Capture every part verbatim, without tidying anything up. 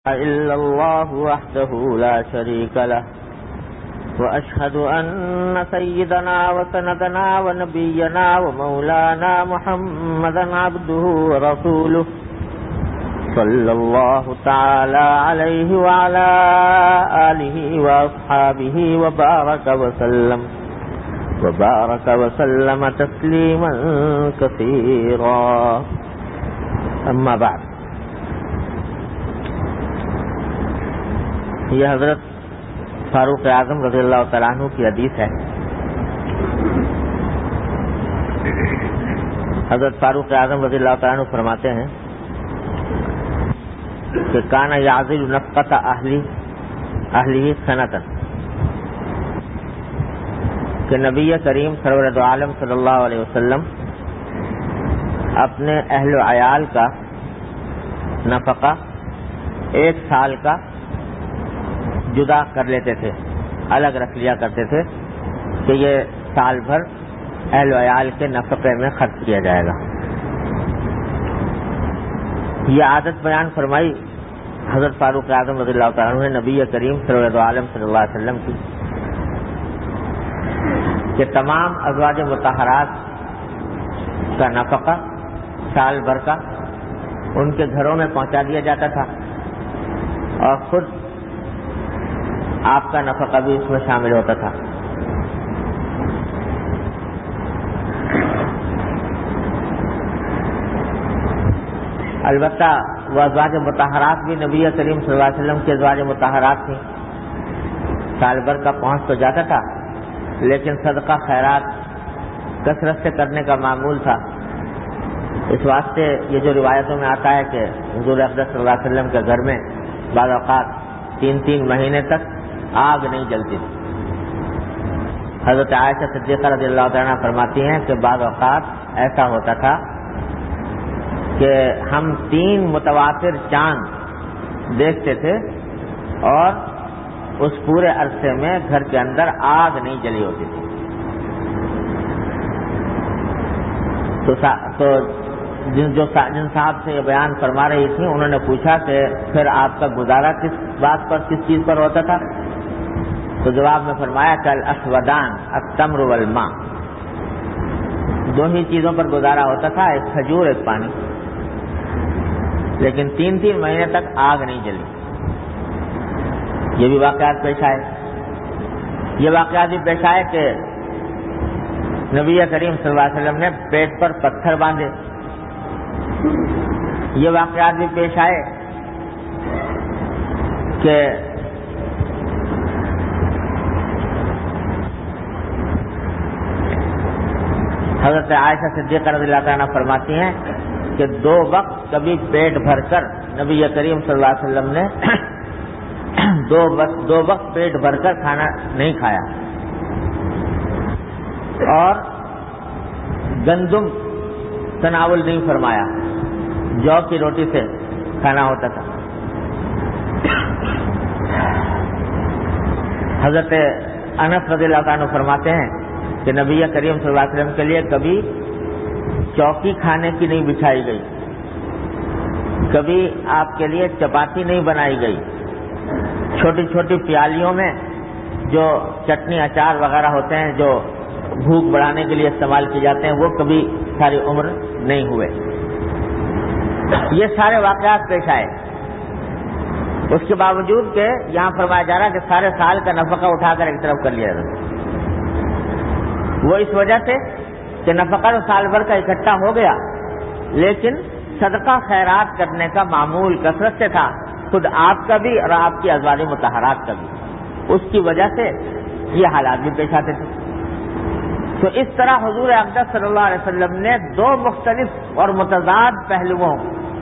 إلا الله وحده لا شريك له وأشهد أن سيدنا وسندنا ونبينا ومولانا محمدا عبده ورسوله صلى الله تعالى عليه وعلى آله وأصحابه وبارك وسلم وبارك وسلم تسليما كثيرا أما بعد. یہ حضرت فاروق اعظم رضی اللہ تعالیٰ عنہ کی حدیث ہے. حضرت فاروق اعظم رضی اللہ تعالیٰ عنہ فرماتے ہیں کہ کان یعزل نفقۃ اہلی اہلہ سنۃ، کہ نبی کریم سرور دو عالم صلی اللہ علیہ وسلم اپنے اہل و عیال کا نفقہ ایک سال کا جدا کر لیتے تھے، الگ رکھ لیا کرتے تھے کہ یہ سال بھر اہل و عیال کے نفقے میں خرچ کیا جائے گا. یہ عادت بیان فرمائی حضرت فاروق اعظم رضی اللہ تعالیٰ عنہ نے نبی کریم سرور دو عالم صلی اللہ علیہ وسلم کی کہ تمام ازواج مطہرات کا نفقہ سال بھر کا ان کے گھروں میں پہنچا دیا جاتا تھا اور خود آپ کا نفقہ بھی اس میں شامل ہوتا تھا. البتہ وہ ازواج مطہرات بھی نبی کریم صلی اللہ علیہ وسلم کے ازواج مطہرات تھیں. سال بھر کا پہنچ تو جاتا تھا لیکن صدقہ خیرات کثرت سے کرنے کا معمول تھا. اس واسطے یہ جو روایتوں میں آتا ہے کہ حضور اقدس صلی اللہ علیہ وسلم کے گھر میں بعض اوقات تین تین مہینے تک آگ نہیں جلتی تھی. حضرت عائشہ صدیقہ رضی اللہ تعالیٰ عنہ فرماتی ہیں کہ بعض اوقات ایسا ہوتا تھا کہ ہم تین متواتر چاند دیکھتے تھے اور اس پورے عرصے میں گھر کے اندر آگ نہیں جلی ہوتی تھی. تو تو جن جو جن صاحب سے یہ بیان فرما رہی تھی انہوں نے پوچھا کہ پھر آپ کا گزارا کس بات پر کس چیز پر ہوتا تھا؟ تو جواب میں فرمایا کہ الاسودان التمر والماء، دو ہی چیزوں پر گزارا ہوتا تھا، ایک کھجور ایک پانی. لیکن تین تین مہینے تک آگ نہیں جلی. یہ بھی واقعات پیش آئے. یہ واقعات بھی پیش آئے کہ نبی کریم صلی اللہ علیہ وسلم نے پیٹ پر پتھر باندھے. یہ واقعات بھی پیش آئے کہ حضرت عائشہ صدیقہ رضی اللہ عنہا فرماتی ہیں کہ دو وقت کبھی پیٹ بھر کر نبی کریم صلی اللہ علیہ وسلم نے دو وقت دو وقت پیٹ بھر کر کھانا نہیں کھایا اور گندم تناول نہیں فرمایا، جو کی روٹی سے کھانا ہوتا تھا. حضرت انس رضی اللہ عنہ فرماتے ہیں کہ نبی کریم صلی اللہ علیہ وسلم کے لیے کبھی چوکی کھانے کی نہیں بچھائی گئی، کبھی آپ کے لیے چپاتی نہیں بنائی گئی. چھوٹی چھوٹی پیالیوں میں جو چٹنی اچار وغیرہ ہوتے ہیں جو بھوک بڑھانے کے لیے استعمال کیے جاتے ہیں وہ کبھی ساری عمر نہیں ہوئے. یہ سارے واقعات پیش آئے. اس کے باوجود کہ یہاں فرمایا جا رہا ہے کہ سارے سال کا نفقہ اٹھا کر ایک طرف کر لیا جاتا. وہ اس وجہ سے کہ نفقہ تو سال بھر کا اکٹھا ہو گیا لیکن صدقہ خیرات کرنے کا معمول کثرت سے تھا، خود آپ کا بھی اور آپ کی ازواج مطہرات کا بھی. اس کی وجہ سے یہ حالات بھی پیش آتے تھے. تو اس طرح حضور اقدس صلی اللہ علیہ وسلم نے دو مختلف اور متضاد پہلوؤں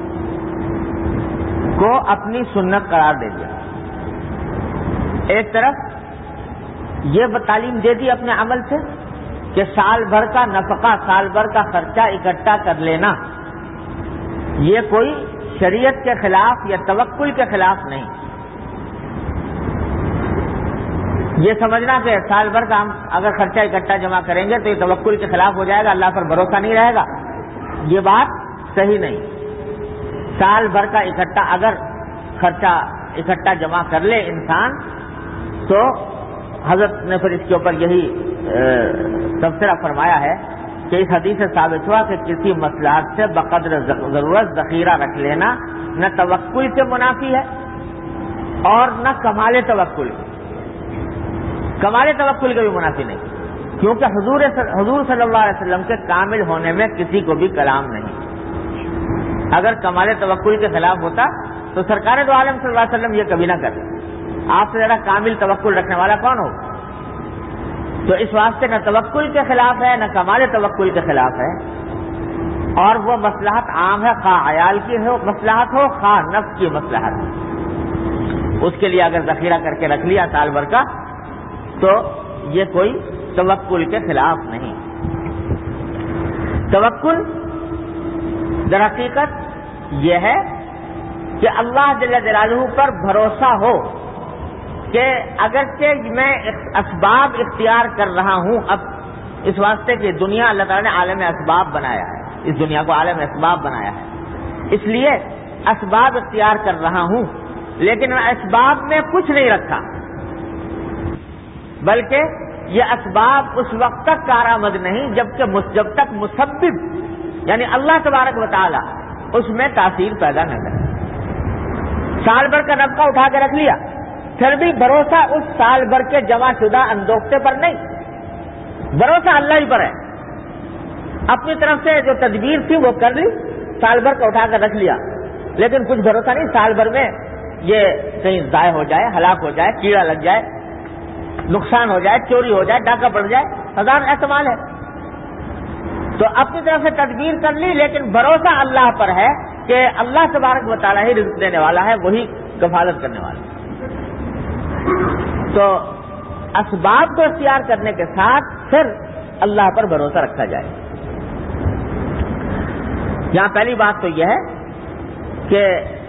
کو اپنی سنت قرار دے دیا. ایک طرف یہ تعلیم دے دی اپنے عمل سے کہ سال بھر کا نفقہ، سال بھر کا خرچہ اکٹھا کر لینا یہ کوئی شریعت کے خلاف یا توکل کے خلاف نہیں. یہ سمجھنا کہ سال بھر کا ہم اگر خرچہ اکٹھا جمع کریں گے تو یہ توکل کے خلاف ہو جائے گا، اللہ پر بھروسہ نہیں رہے گا، یہ بات صحیح نہیں. سال بھر کا اکٹھا اگر خرچہ اکٹھا جمع کر لے انسان، تو حضرت نے پھر اس کے اوپر یہی تبصرہ فرمایا ہے کہ اس حدیث سے ثابت ہوا کہ کسی مصلحت سے بقدر ضرورت ذخیرہ رکھ لینا نہ توکل سے منافی ہے اور نہ کمال توکل کمال توکل کے بھی منافی نہیں، کیونکہ حضور حضور صلی اللہ علیہ وسلم کے کامل ہونے میں کسی کو بھی کلام نہیں۔ اگر کمال توکل کے خلاف ہوتا تو سرکار دو عالم صلی اللہ علیہ وسلم یہ کبھی نہ کرتے۔ آپ سے زیادہ کامل توکل رکھنے والا کون ہو؟ تو اس واسطے نہ توکل کے خلاف ہے نہ کمال توکل کے خلاف ہے، اور وہ مصلحت عام ہے، خواہ عیال کی ہو مصلحت ہو خواہ نفس کی مصلحت ہو، اس کے لیے اگر ذخیرہ کر کے رکھ لیا سال بھر کا تو یہ کوئی توکل کے خلاف نہیں۔ توکل در حقیقت یہ ہے کہ اللہ جل جلالہ پر بھروسہ ہو کہ اگرچہ میں اسباب اختیار کر رہا ہوں، اب اس واسطے کہ دنیا اللہ تعالیٰ نے عالم اسباب بنایا ہے، اس دنیا کو عالم اسباب بنایا ہے، اس لیے اسباب اختیار کر رہا ہوں، لیکن اسباب میں کچھ نہیں رکھا، بلکہ یہ اسباب اس وقت تک کارآمد نہیں جب کہ جب تک مسبب یعنی اللہ تبارک و تعالی اس میں تاثیر پیدا نہ کرے۔ سال بھر کا نفقہ اٹھا کے رکھ لیا، پھر بھی بھروسہ اس سال بھر کے جمع شدہ اندوختے پر نہیں، بھروسہ اللہ ہی پر ہے۔ اپنی طرف سے جو تدبیر تھی وہ کر لی، سال بھر کا اٹھا کر رکھ لیا، لیکن کچھ بھروسہ نہیں سال بھر میں یہ کہیں ضائع ہو جائے، ہلاک ہو جائے، کیڑا لگ جائے، نقصان ہو جائے، چوری ہو جائے، ڈاکہ پڑ جائے، ہزار احتمال ہے۔ تو اپنی طرف سے تدبیر کر لی، لیکن بھروسہ اللہ پر ہے کہ اللہ تبارک و تعالیٰ ہی رزق دینے والا ہے، وہی کفالت کرنے والا ہے۔ تو اسباب کو اختیار کرنے کے ساتھ پھر اللہ پر بھروسہ رکھا جائے۔ یہاں پہلی بات تو یہ ہے کہ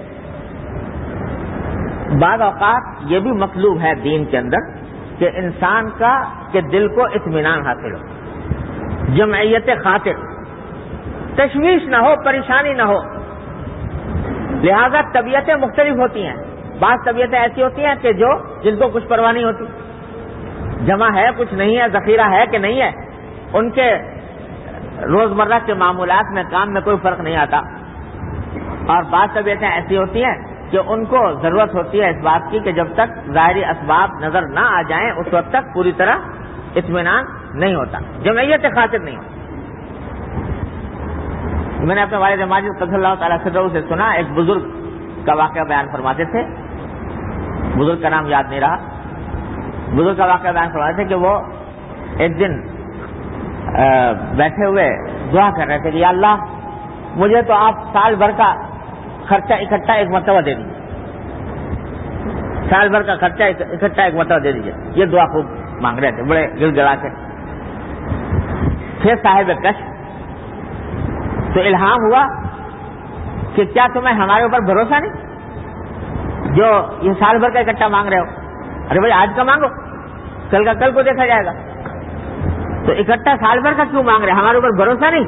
بعض اوقات یہ بھی مطلوب ہے دین کے اندر کہ انسان کا کہ دل کو اطمینان حاصل ہو، جمعیت خاطر، تشویش نہ ہو، پریشانی نہ ہو۔ لہذا طبیعتیں مختلف ہوتی ہیں، بعض طبیعتیں ایسی ہوتی ہیں کہ جو جن کو کچھ پرواہ نہیں ہوتی، جمع ہے کچھ نہیں ہے، ذخیرہ ہے کہ نہیں ہے، ان کے روزمرہ کے معمولات میں کام میں کوئی فرق نہیں آتا، اور بعض طبیعتیں ایسی ہوتی ہیں کہ ان کو ضرورت ہوتی ہے اس بات کی کہ جب تک ظاہری اسباب نظر نہ آ جائیں اس وقت تک پوری طرح اطمینان نہیں ہوتا، جمعیت خاطر نہیں ہوتا۔ میں نے اپنے والد ماجد قدس اللہ تعالیٰ صدرہ سے سنا، ایک بزرگ کا واقعہ بیان فرماتے تھے، بزرگ کا نام یاد نہیں رہا، بزرگ کا واقعہ بیان فرماتے تھے کہ وہ ایک دن بیٹھے ہوئے دعا کر رہے تھے کہ یا اللہ مجھے تو آپ سال بھر کا خرچہ اکٹھا ایک مرتبہ دے دیجیے، سال بھر کا خرچہ اکٹھا ایک مرتبہ دے دیجیے، یہ دعا خوب مانگ رہے تھے بڑے گڑ گڑا کے۔ پھر صاحب کشف تو الہام ہوا کہ کیا تمہیں ہمارے اوپر بھروسہ نہیں جو یہ سال بھر کا اکٹھا مانگ رہے ہو؟ ارے بھائی آج کا مانگو، کل کا کل کو دیکھا جائے گا، تو اکٹھا سال بھر کا کیوں مانگ رہے، ہمارے اوپر بھروسہ نہیں؟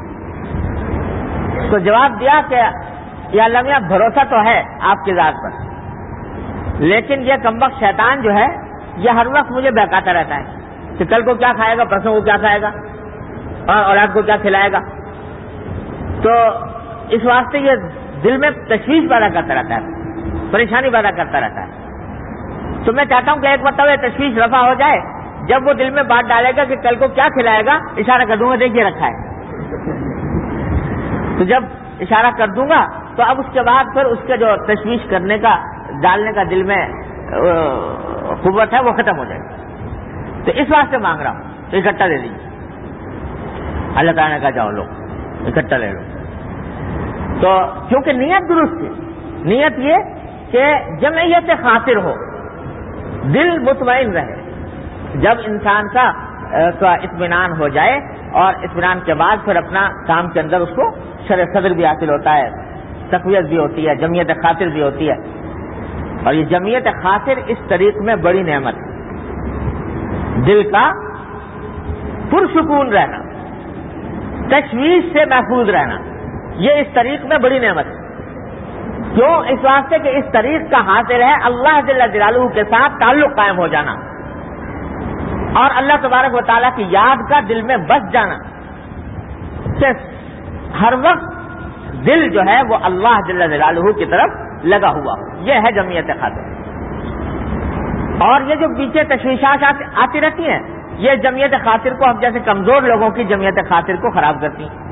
تو جواب دیا کہ یا اللہ میاں بھروسہ تو ہے آپ کی ذات پر، لیکن یہ کمبخت شیطان جو ہے یہ ہر وقت مجھے بہکاتا رہتا ہے کہ کل کو کیا کھائے گا، پرسوں کو کیا کھائے گا، اور اولاد کو کیا کھلائے گا، تو اس واسطے یہ دل میں تشویش پیدا کرتا رہتا ہے، پریشانی پیدا کرتا رہتا ہے۔ تو میں چاہتا ہوں کہ ایک مرتبہ یہ تشویش رفع ہو جائے، جب وہ دل میں بات ڈالے گا کہ کل کو کیا کھلائے گا، اشارہ کر دوں گا دیکھیے رکھا ہے، تو جب اشارہ کر دوں گا تو اب اس کے بعد پھر اس کے جو تشویش کرنے کا ڈالنے کا دل میں قوت ہے وہ ختم ہو جائے گی۔ تو اس واسطے مانگ رہا ہوں تو اکٹھا دے دیجیے۔ اللہ تعالیٰ نے کہا جاؤ لو اکٹھا لے لو، تو کیونکہ نیت درست ہے، نیت یہ کہ جمعیت خاطر ہو، دل مطمئن رہے۔ جب انسان کا اطمینان ہو جائے اور اطمینان کے بعد پھر اپنا کام کے اندر اس کو شرح صدر بھی حاصل ہوتا ہے، تقویت بھی ہوتی ہے، جمعیت خاطر بھی ہوتی ہے، اور یہ جمعیت خاطر اس طریق میں بڑی نعمت ہے۔ دل کا پرسکون رہنا، تشویش سے محفوظ رہنا، یہ اس طریق میں بڑی نعمت ہے۔ کیوں؟ اس واسطے کہ اس طریق کا حاصل ہے اللہ جل جلالہ کے ساتھ تعلق قائم ہو جانا اور اللہ تبارک و تعالیٰ کی یاد کا دل میں بس جانا، کہ ہر وقت دل جو ہے وہ اللہ جل جلالہ کی طرف لگا ہوا، یہ ہے جمعیت خاطر۔ اور یہ جو پیچھے تشویشات آتی رہتی ہیں، یہ جمعیت خاطر کو، اب جیسے کمزور لوگوں کی جمعیت خاطر کو خراب کرتی ہیں۔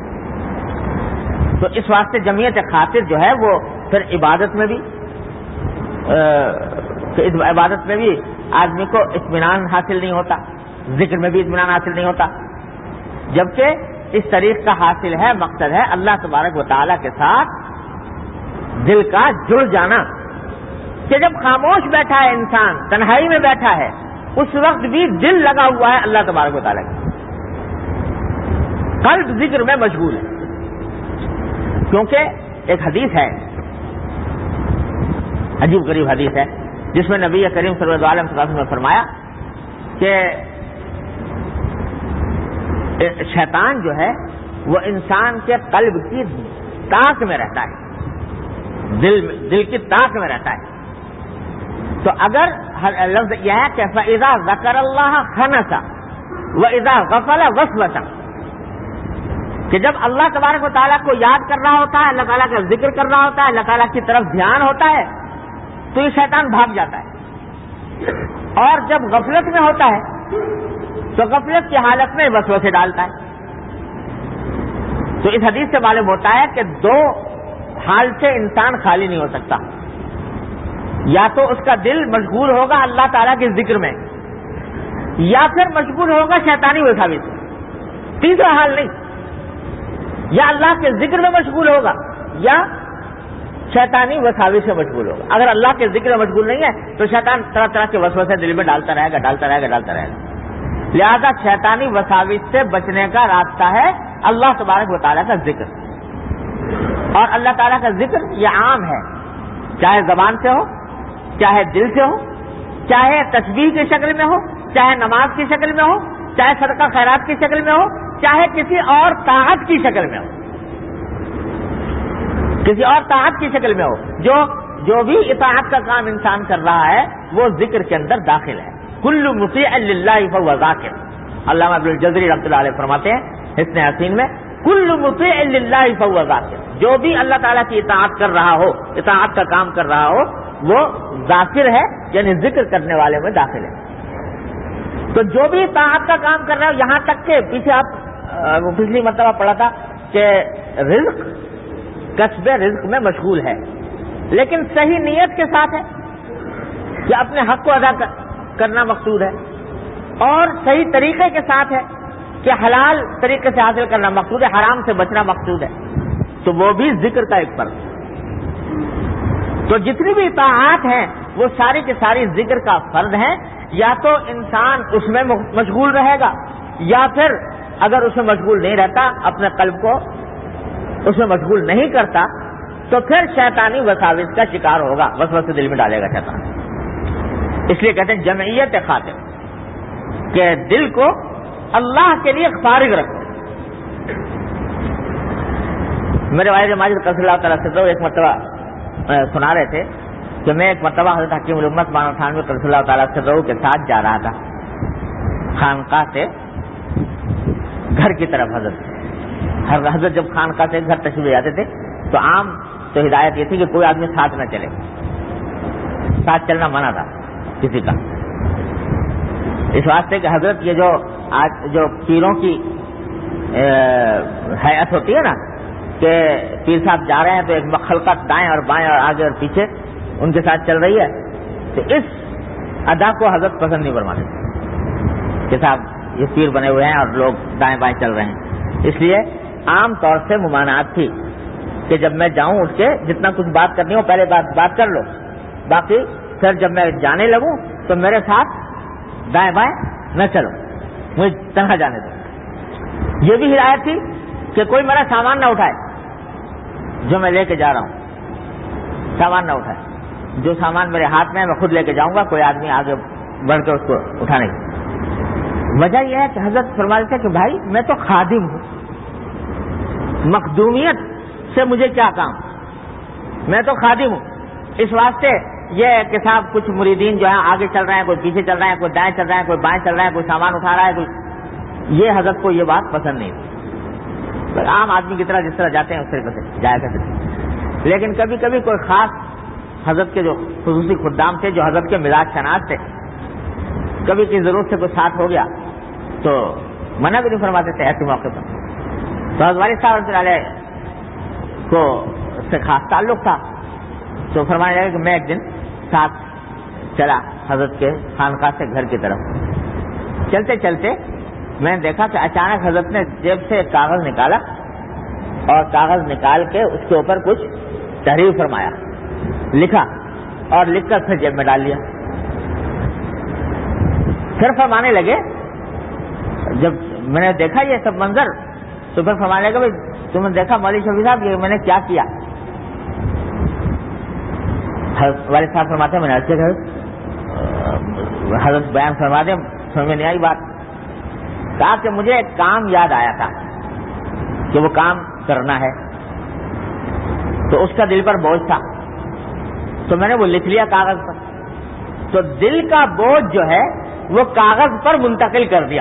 تو اس واسطے جمعیت خاطر جو ہے وہ پھر عبادت میں بھی عبادت میں بھی آدمی کو اطمینان حاصل نہیں ہوتا، ذکر میں بھی اطمینان حاصل نہیں ہوتا، جبکہ اس طریق کا حاصل ہے، مقصد ہے اللہ تبارک و تعالیٰ کے ساتھ دل کا جڑ جانا، کہ جب خاموش بیٹھا ہے انسان، تنہائی میں بیٹھا ہے، اس وقت بھی دل لگا ہوا ہے اللہ تبارک و تعالیٰ کا، قلب ذکر میں مشغول ہے۔ کیونکہ ایک حدیث ہے، عجیب غریب حدیث ہے، جس میں نبی کریم صلی اللہ علیہ وسلم نے فرمایا کہ شیطان جو ہے وہ انسان کے قلب کی تاک میں رہتا ہے، دل دل کی تاک میں رہتا ہے۔ تو اگر لفظ یہ ہے کہ فَإِذَا ذَكَرَ اللَّهَ خَنَسَ وَإِذَا غَفَلَ وَسْوَسَ، کہ جب اللہ تبارک و تعالیٰ کو یاد کر رہا ہوتا ہے، اللہ تعالیٰ کا ذکر کر رہا ہوتا ہے، اللہ تعالیٰ کی طرف دھیان ہوتا ہے، تو یہ شیطان بھاگ جاتا ہے، اور جب غفلت میں ہوتا ہے تو غفلت کی حالت میں وسوسے ڈالتا ہے۔ تو اس حدیث سے معلوم ہوتا ہے کہ دو حال سے انسان خالی نہیں ہو سکتا، یا تو اس کا دل مشغول ہوگا اللہ تعالیٰ کے ذکر میں، یا پھر مشغول ہوگا شیطانی وساوس سے، تیسرا حال نہیں، یا اللہ کے ذکر میں مشغول ہوگا یا شیطانی وساوس سے مشغول ہوگا۔ اگر اللہ کے ذکر میں مشغول نہیں ہے تو شیطان طرح طرح کے وسوسے دل میں ڈالتا رہے گا ڈالتا رہے گا ڈالتا رہے گا لہذا شیطانی وساوس سے بچنے کا راستہ ہے اللہ تبارک و تعالیٰ کا ذکر، اور اللہ تعالیٰ کا ذکر یہ عام ہے، چاہے زبان سے ہو، چاہے دل سے ہو، چاہے تسبیح کی شکل میں ہو، چاہے نماز کی شکل میں ہو، چاہے صدقہ خیرات کی شکل میں ہو، چاہے کسی اور طاعت کی شکل میں ہو، کسی اور طاعت کی شکل میں ہو، جو جو بھی اطاعت کا کام انسان کر رہا ہے وہ ذکر کے اندر داخل ہے۔ کل مطیع للہ فہو ذاکر، علامہ ابن الجزری رحمۃ اللہ علیہ فرماتے ہیں حسن حسین میں، کل مطیع للہ فہو ذاکر، جو بھی اللہ تعالیٰ کی اطاعت کر رہا ہو، اطاعت کا کام کر رہا ہو، وہ ذاکر ہے، یعنی ذکر کرنے والے میں داخل ہے۔ تو جو بھی اطاعت کا کام کر رہا ہے، یہاں تک کہ پیچھے آپ پچھلی مرتبہ پڑھا تھا کہ رزق، کسب رزق میں مشغول ہے، لیکن صحیح نیت کے ساتھ ہے کہ اپنے حق کو ادا کرنا مقصود ہے، اور صحیح طریقے کے ساتھ ہے کہ حلال طریقے سے حاصل کرنا مقصود ہے، حرام سے بچنا مقصود ہے، تو وہ بھی ذکر کا ایک فرق ہے۔ تو جتنی بھی اطاعات ہیں وہ ساری کی ساری ذکر کا فرض ہیں، یا تو انسان اس میں مشغول رہے گا، یا پھر اگر اس میں مشغول نہیں رہتا، اپنے قلب کو اس میں مشغول نہیں کرتا، تو پھر شیطانی وساوس کا شکار ہوگا، وسوسے دل میں ڈالے گا شیطان۔ اس لیے کہتے ہیں جمعیت خاطر، کہ دل کو اللہ کے لیے فارغ رکھو۔ میرے والد ماجد قصر اللہ تعالیٰ سے تو ایک مرتبہ سنا رہے تھے کہ میں ایک مرتبہ حضرت حکیم الامت مولانا تھانوی قصر اللہ تعالیٰ سے کے ساتھ جا رہا تھا خانقاہ سے گھر کی طرف۔ حضرت حضرت جب خانقاہ سے گھر تشریف لے جاتے تھے تو عام تو ہدایت یہ تھی کہ کوئی آدمی ساتھ نہ چلے، ساتھ چلنا منع تھا کسی کا، اس واسطے کہ حضرت یہ جو آج جو پیروں کی حیات ہوتی ہے نا، کہ پیر صاحب جا رہے ہیں تو ایک مخلوقات دائیں اور بائیں اور آگے اور پیچھے ان کے ساتھ چل رہی ہے، تو اس ادا کو حضرت پسند نہیں فرماتے کہ صاحب یہ پیر بنے ہوئے ہیں اور لوگ دائیں بائیں چل رہے ہیں۔ اس لیے عام طور سے ممانعت تھی کہ جب میں جاؤں اٹھ کے جتنا کچھ بات کرنی ہو پہلے بات بات کر لو، باقی پھر جب میں جانے لگوں تو میرے ساتھ دائیں بائیں نہ چلو، مجھے تنہا جانے دو۔ یہ بھی ہدایت تھی کہ کوئی میرا سامان نہ اٹھائے جو میں لے کے جا رہا ہوں، سامان نہ اٹھائے، جو سامان میرے ہاتھ میں ہے میں خود لے کے جاؤں گا، کوئی آدمی آگے بڑھ کے اس کو اٹھانے کی۔ وجہ یہ ہے کہ حضرت فرماتے تھے کہ بھائی میں تو خادم ہوں، مخدومیت سے مجھے کیا کام، میں تو خادم ہوں. اس واسطے یہ کہ صاحب کچھ مریدین جو ہیں آگے چل رہے ہیں, کوئی پیچھے چل رہے ہیں, کوئی دائیں چل رہے ہیں, کوئی بائیں چل رہے ہیں, کوئی سامان اٹھا رہا ہے, کوئی, یہ حضرت کو یہ بات پسند نہیں تھی. عام آدمی کی طرح جس طرح جاتے ہیں اس طریقے سے جایا کرتے تھے. لیکن کبھی کبھی کوئی خاص حضرت کے جو خصوصی خدام تھے, جو حضرت کے مزاج شناس تھے, کبھی کی ضرورت سے کوئی ساتھ ہو گیا تو منع بھی نہیں فرماتے تھے ایسے موقع پر. تو حضرت والد صاحب رحمۃ اللہ علیہ کو اس سے خاص تعلق تھا, تو فرمانے لگے کہ میں ایک دن ساتھ چلا حضرت کے خانقاہ سے گھر کی طرف. چلتے چلتے میں نے دیکھا کہ اچانک حضرت نے جیب سے ایک کاغذ نکالا اور کاغذ نکال کے اس کے اوپر کچھ تحریر فرمایا, لکھا اور لکھ کر پھر جیب میں ڈال لیا. پھر فرمانے لگے, جب میں نے دیکھا یہ سب منظر تو پھر فرمانے لگے بھائی تم نے دیکھا مولوی شفیع صاحب یہ میں نے کیا کیا؟ والد صاحب فرماتے ہیں میں نے اچھے گھر حضرت بیان فرما دیں, سمجھ میں نہیں آئی بات. کہا کہ مجھے ایک کام یاد آیا تھا کہ وہ کام کرنا ہے, تو اس کا دل پر بوجھ تھا تو میں نے وہ لکھ لیا کاغذ پر. تو دل کا بوجھ جو ہے وہ کاغذ پر منتقل کر دیا.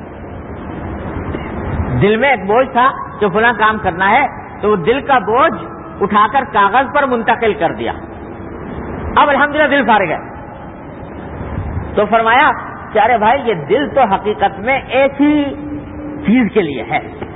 دل میں ایک بوجھ تھا کہ فلاں کام کرنا ہے, تو وہ دل کا بوجھ اٹھا کر کاغذ پر منتقل کر دیا. اب الحمدللہ دل فارغ ہے. تو فرمایا کہ ارے بھائی یہ دل تو حقیقت میں ایک ہی چیز کے لیے ہے,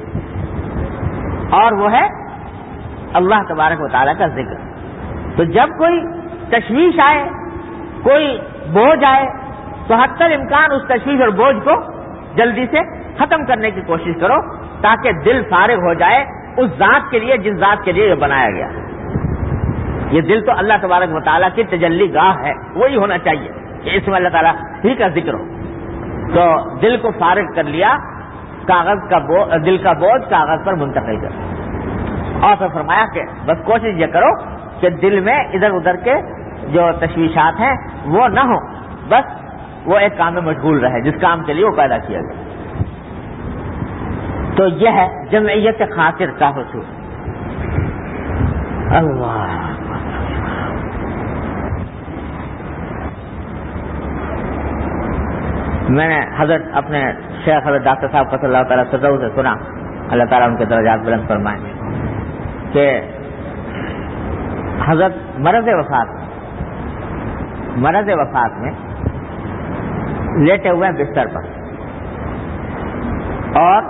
اور وہ ہے اللہ تبارک و تعالیٰ کا ذکر. تو جب کوئی تشویش آئے, کوئی بوجھ آئے, تو حتی الامکان اس تشویش اور بوجھ کو جلدی سے ختم کرنے کی کوشش کرو تاکہ دل فارغ ہو جائے اس ذات کے لیے جس ذات کے لیے یہ بنایا گیا. یہ دل تو اللہ تبارک و تعالیٰ کی تجلی گاہ ہے, وہی ہونا چاہیے کہ اس میں اللہ تعالیٰ ہی کا ذکر ہو. تو دل کو فارغ کر لیا, کاغذ کا بو... دل کا بوجھ کاغذ پر منتقل کر. اور پھر فرمایا کہ بس کوشش یہ کرو کہ دل میں ادھر ادھر کے جو تشویشات ہیں وہ نہ ہو, بس وہ ایک کام میں مشغول رہے جس کام کے لیے وہ پیدا کیا گیا. تو یہ ہے جمعیت خاطر کا حصول. اللہ میں نے حضرت اپنے شیخ حضرت ڈاکٹر صاحب قصر اللہ تعالیٰ صدر سے سنا, اللہ تعالیٰ ان کے درجات بلند فرمائیں, کہ حضرت مرض وفات مرض وفات میں لیٹے ہوئے ہیں بستر پر اور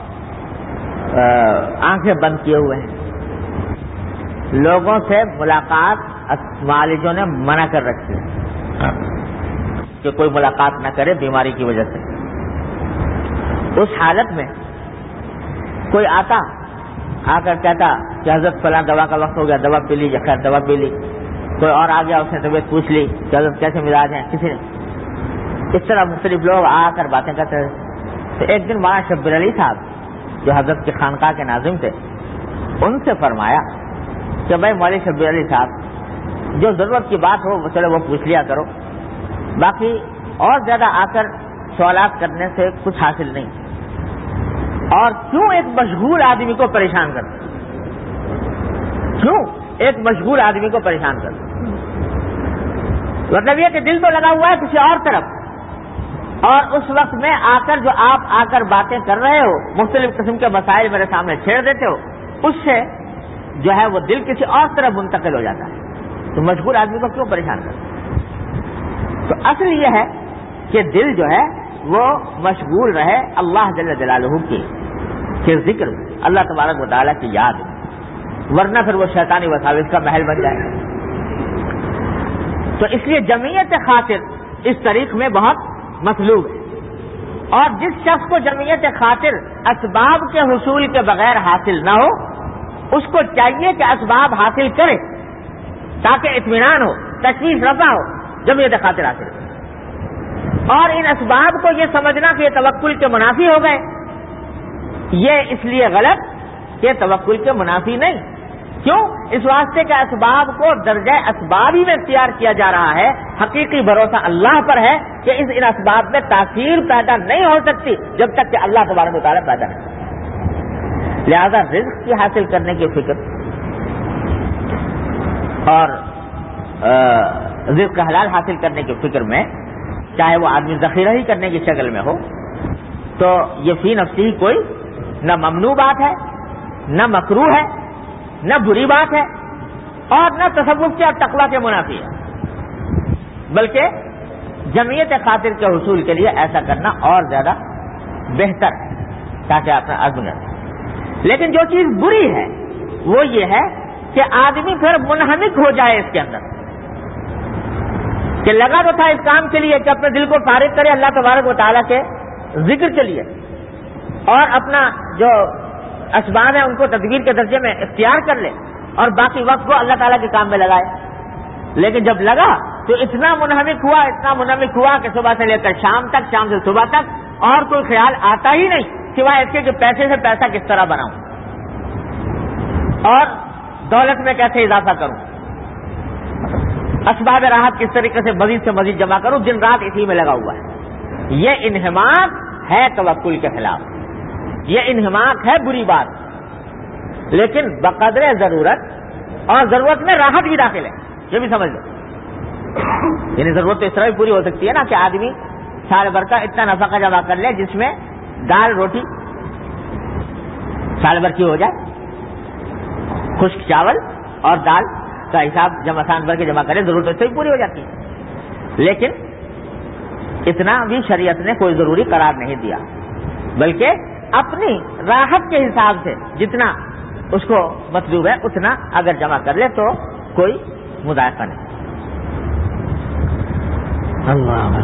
آنکھیں بند کیے ہوئے ہیں. لوگوں سے ملاقات معالجوں نے منع کر رکھی ہے کہ کوئی ملاقات نہ کرے بیماری کی وجہ سے. اس حالت میں کوئی آتا آ کر کہتا کہ حضرت فلاں دوا کا وقت ہو گیا, دوا پی لی, خیر دوا پی لی. کوئی اور آ گیا, اس نے طبیعت پوچھ لی کہ حضرت کیسے مزاج ہیں, کسی نے اس طرح مختلف لوگ آ کر باتیں کرتے رہے. تو ایک دن مولانا شبیر علی صاحب جو حضرت کے خانقاہ کے ناظم تھے, ان سے فرمایا کہ بھائی مولوی شبیر علی صاحب جو ضرورت کی بات ہو چلو وہ پوچھ لیا کرو, باقی اور زیادہ آ کر سوالات کرنے سے کچھ حاصل نہیں. اور کیوں ایک مشغول آدمی کو پریشان کرتے, کیوں ایک مشغول آدمی کو پریشان کرتے. مطلب یہ کہ دل تو لگا ہوا ہے کسی اور طرف, اور اس وقت میں آ کر جو آپ آ کر باتیں کر رہے ہو, مختلف قسم کے مسائل میرے سامنے چھیڑ دیتے ہو, اس سے جو ہے وہ دل کسی اور طرف منتقل ہو جاتا ہے. تو مشغول آدمی کو کیوں پریشان کرتے؟ تو اصل یہ ہے کہ دل جو ہے وہ مشغول رہے اللہ جل جلالہ کی کے ذکر میں, اللہ تبارک و تعالیٰ کی یاد میں, ورنہ پھر وہ شیطانی وساوس کا محل بن جائے. تو اس لیے جمعیت خاطر اس طریق میں بہت مطلوب ہے. اور جس شخص کو جمعیت خاطر اسباب کے حصول کے بغیر حاصل نہ ہو, اس کو چاہیے کہ اسباب حاصل کرے تاکہ اطمینان ہو, تشویش رفع ہو, جمعیت خاطر حاصل کرے. اور ان اسباب کو یہ سمجھنا کہ یہ توکل کے منافی ہو گئے, یہ اس لیے غلط کہ توکل کے منافی نہیں. کیوں؟ اس واسطے کہ اسباب کو درجہ اسباب ہی میں اختیار کیا جا رہا ہے. حقیقی بھروسہ اللہ پر ہے کہ اس ان اسباب میں تاثیر پیدا نہیں ہو سکتی جب تک کہ اللہ تبارک و تعالیٰ پیدا نہیں. لہذا رزق کی حاصل کرنے کی فکر اور رزق حلال حاصل کرنے کی فکر میں، چاہے وہ آدمی ذخیرہ ہی کرنے کی شکل میں ہو، تو یہ فی نفسی کوئی نہ ممنوع بات ہے، نہ مکروہ ہے، نہ بری بات ہے، اور نہ تصوف کے اور تقویٰ کے منافی ہے، بلکہ جمعیت خاطر کے حصول کے لیے ایسا کرنا اور زیادہ بہتر ہے تاکہ اپنا عزم رکھے۔ لیکن جو چیز بری ہے وہ یہ ہے کہ آدمی پھر منہمک ہو جائے اس کے اندر، کہ لگا تو تھا اس کام کے لیے کہ اپنے دل کو فارغ کرے اللہ تبارک و تعالیٰ کے ذکر کے لیے اور اپنا جو اسباب ہیں ان کو تدبیر کے درجے میں اختیار کر لے اور باقی وقت کو اللہ تعالیٰ کے کام میں لگائے، لیکن جب لگا تو اتنا منہمک ہوا اتنا منہمک ہوا کہ صبح سے لے کر شام تک، شام سے صبح تک اور کوئی خیال آتا ہی نہیں سوائے اس کے کہ پیسے سے پیسہ کس طرح بناؤں اور دولت میں کیسے اضافہ کروں، اسباب راحت کس طریقے سے مزید سے مزید جمع کروں، دن رات اسی میں لگا ہوا ہے۔ یہ انہماک ہے توکل کے خلاف، یہ انہماک ہے بری بات، لیکن بقدر ضرورت، اور ضرورت میں راحت بھی داخل ہے، یہ بھی سمجھ لو۔ یعنی ضرورت تو اس طرح بھی پوری ہو سکتی ہے نا کہ آدمی سال بھر کا اتنا نفقہ جمع کر لے جس میں دال روٹی سال بھر کی ہو جائے، خشک چاول اور دال کا حساب جمع سال بھر کے جمع کرے، ضرورت اس سے بھی پوری ہو جاتی ہے۔ لیکن اتنا بھی شریعت نے کوئی ضروری قرار نہیں دیا، بلکہ اپنی راحت کے حساب سے جتنا اس کو مطلوب ہے اتنا اگر جمع کر لے تو کوئی مذائقہ نہیں۔ اللہ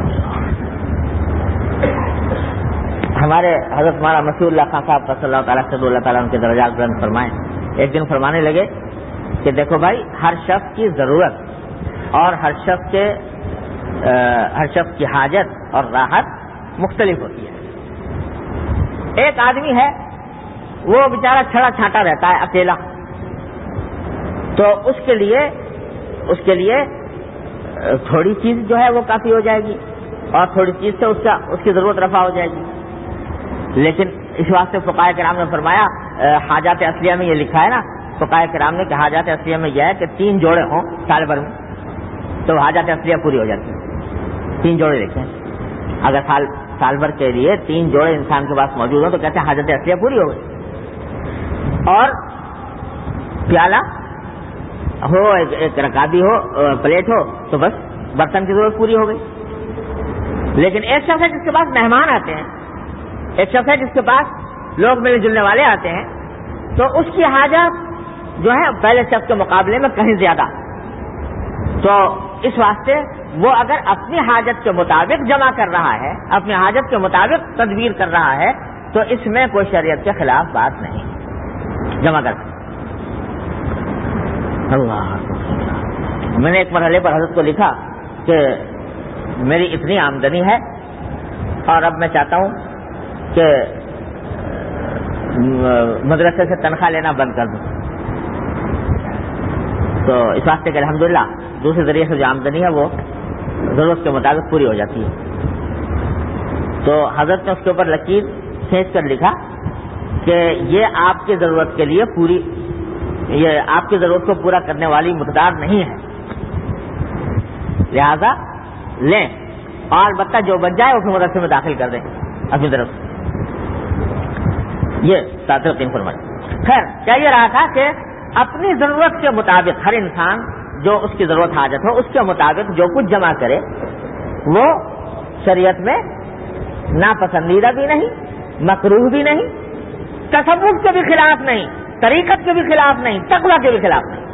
ہمارے حضرت مولانا مسیح اللہ خان صاحب صلی اللہ تعالیٰ سے اللہ تعالیٰ ان کے درجات بلند فرمائیں، ایک دن فرمانے لگے کہ دیکھو بھائی، ہر شخص کی ضرورت اور ہر شخص کے ہر شخص کی حاجت اور راحت مختلف ہوتی ہے۔ ایک آدمی ہے وہ بیچارہ چھڑا چھانٹا رہتا ہے اکیلا، تو اس کے لیے اس کے لیے تھوڑی چیز جو ہے وہ کافی ہو جائے گی اور تھوڑی چیز سے اس کا اس کی ضرورت رفع ہو جائے گی۔ لیکن اس واسطے فقہاء کرام نے فرمایا، حاجات اصلیہ میں یہ لکھا ہے نا فقہاء کرام نے کہ حاجات اصلیہ میں یہ ہے کہ تین جوڑے ہوں سال بھر میں تو حاجات اصلیہ پوری ہو جاتی ہے۔ تین جوڑے لکھیں، اگر سال سال بھر کے لیے تین جوڑے انسان کے پاس موجود ہوں تو کہتے ہیں حاجت اصلیہ پوری ہو گئی۔ اور پیالہ ہو، ایک رکابی ہو، پلیٹ ہو تو بس برتن کی ضرورت پوری ہو گئی۔ لیکن ایک شخص ہے جس کے پاس مہمان آتے ہیں، ایک شخص ہے جس کے پاس لوگ ملنے جلنے والے آتے ہیں، تو اس کی حاجت جو ہے پہلے شخص کے مقابلے میں کہیں زیادہ، تو اس واسطے وہ اگر اپنی حاجت کے مطابق جمع کر رہا ہے، اپنی حاجت کے مطابق تدبیر کر رہا ہے تو اس میں کوئی شریعت کے خلاف بات نہیں، جمع کر سکتے۔ اللہ میں نے ایک مرحلے پر حضرت کو لکھا کہ میری اتنی آمدنی ہے اور اب میں چاہتا ہوں کہ مدرسے سے تنخواہ لینا بند کر دوں، تو اس واسطے کہ الحمدللہ دوسرے ذریعے سے جو آمدنی ہے وہ ضرورت کے مطابق پوری ہو جاتی ہے۔ تو حضرت نے اس کے اوپر لکیر کھینچ کر لکھا کہ یہ آپ کی ضرورت کے لیے پوری یہ آپ کی ضرورت کو پورا کرنے والی مقدار نہیں ہے، لہذا لیں اور البتہ جو بچ جائے اس مدرسے میں داخل کر دیں اپنی طرف سے۔ یہ تاثر انفارمیشن۔ خیر کیا یہ رہا تھا کہ اپنی ضرورت کے مطابق ہر انسان جو اس کی ضرورت حاجت ہو اس کے مطابق جو کچھ جمع کرے وہ شریعت میں ناپسندیدہ بھی نہیں، مکروہ بھی نہیں، تصوف کے بھی خلاف نہیں، طریقت کے بھی خلاف نہیں، تقویٰ کے بھی خلاف نہیں۔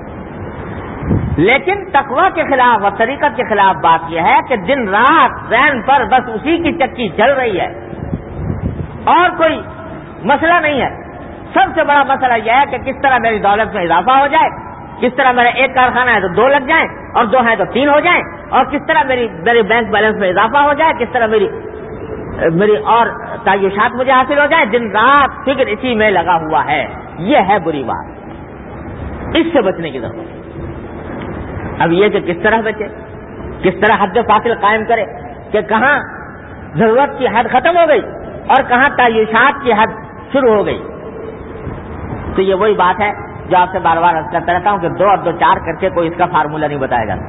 لیکن تقویٰ کے خلاف اور طریقت کے خلاف بات یہ ہے کہ دن رات ذہن پر بس اسی کی چکی چل رہی ہے اور کوئی مسئلہ نہیں ہے۔ سب سے بڑا مسئلہ یہ ہے کہ کس طرح میری دولت میں اضافہ ہو جائے، کس طرح میرا ایک کارخانہ ہے تو دو لگ جائیں اور دو ہیں تو تین ہو جائیں، اور کس طرح میری میری بینک بیلنس میں اضافہ ہو جائے، کس طرح میری میری اور تعیشات مجھے حاصل ہو جائے۔ دن رات فکر اسی میں لگا ہوا ہے، یہ ہے بری بات، اس سے بچنے کی ضرورت ہے۔ اب یہ کہ کس طرح بچے، کس طرح حد فاصل قائم کرے کہ کہاں ضرورت کی حد ختم ہو گئی اور کہاں تعیشات کی حد شروع ہو گئی۔ تو یہ وہی بات ہے جو آپ سے بار بار عرض کرتا رہتا ہوں کہ دو اور دو چار کر کے کوئی اس کا فارمولہ نہیں بتایا جاتا.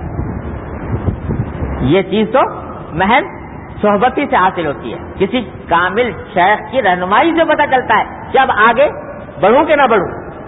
یہ چیز تو محض صحبتی سے حاصل ہوتی ہے. کسی کامل شیخ کی رہنمائی سے پتہ چلتا ہے کہ اب آگے بڑھوں کہ نہ بڑھوں.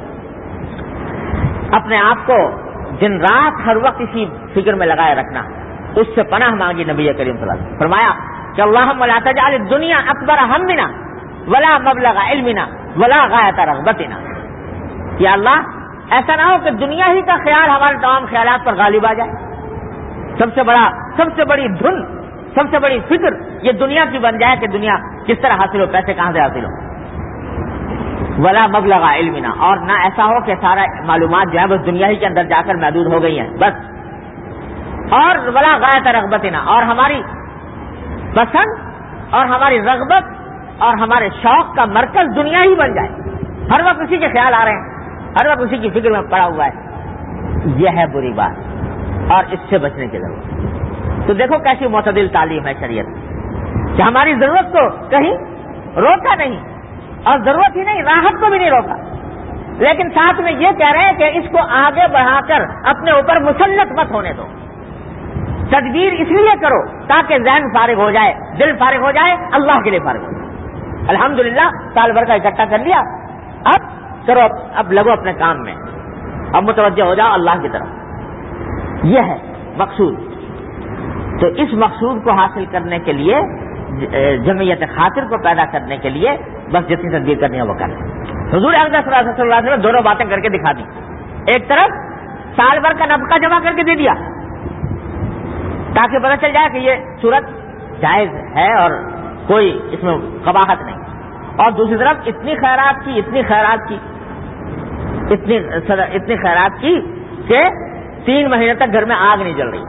اپنے آپ کو دن رات ہر وقت اسی فکر میں لگائے رکھنا, اس سے پناہ مانگی نبی کریم صلی اللہ علیہ وسلم. فرمایا کہ اللہم لا تجعل الدنیا اکبر ہمنا ولا مبلغ علمنا ولا غایۃ رغبتنا. یا اللہ ایسا نہ ہو کہ دنیا ہی کا خیال ہمارے تمام خیالات پر غالب آ جائے. سب سے بڑا سب سے بڑی دھن, سب سے بڑی فکر یہ دنیا کی بن جائے کہ دنیا کس طرح حاصل ہو, پیسے کہاں سے حاصل ہو. ولا مبلغ علمنا, اور نہ ایسا ہو کہ سارا معلومات جو ہے بس دنیا ہی کے اندر جا کر محدود ہو گئی ہیں بس. اور ولا غایۃ رغبتنا, اور ہماری پسند اور ہماری رغبت اور ہمارے شوق کا مرکز دنیا ہی بن جائے. ہر وقت اسی کے خیال آ رہے ہیں, ہر وقت اسی کی فکر میں پڑا ہوا ہے. یہ ہے بری بات اور اس سے بچنے کی ضرورت. تو دیکھو کیسی معتدل تعلیم ہے شریعت کہ ہماری ضرورت کو کہیں روکا نہیں اور ضرورت ہی نہیں راحت کو بھی نہیں روکا, لیکن ساتھ میں یہ کہہ رہے ہیں کہ اس کو آگے بڑھا کر اپنے اوپر مسلط مت ہونے دو. تدبیر اس لیے کرو تاکہ ذہن فارغ ہو جائے, دل فارغ ہو جائے, اللہ کے لیے فارغ ہو جائے. الحمدللہ سال بھر کا اکٹھا کر لیا, اب کرو, اب لگو اپنے کام میں, اب متوجہ ہو جاؤ اللہ کی طرف. یہ ہے مقصود. تو اس مقصود کو حاصل کرنے کے لیے, جمعیت خاطر کو پیدا کرنے کے لیے بس جتنی تدبیر کرنی ہے وہ کریں. حضور اقدس صلی اللہ علیہ وسلم دونوں باتیں کر کے دکھا دی. ایک طرف سال بھر کا نفقہ جمع کر کے دے دیا تاکہ پتہ چل جائے کہ یہ صورت جائز ہے اور کوئی اس میں قباحت نہیں, اور دوسری طرف اتنی خیرات کی اتنی خیرات کی اتنی اتنی خیرات کی کہ تین مہینے تک گھر میں آگ نہیں جل رہی.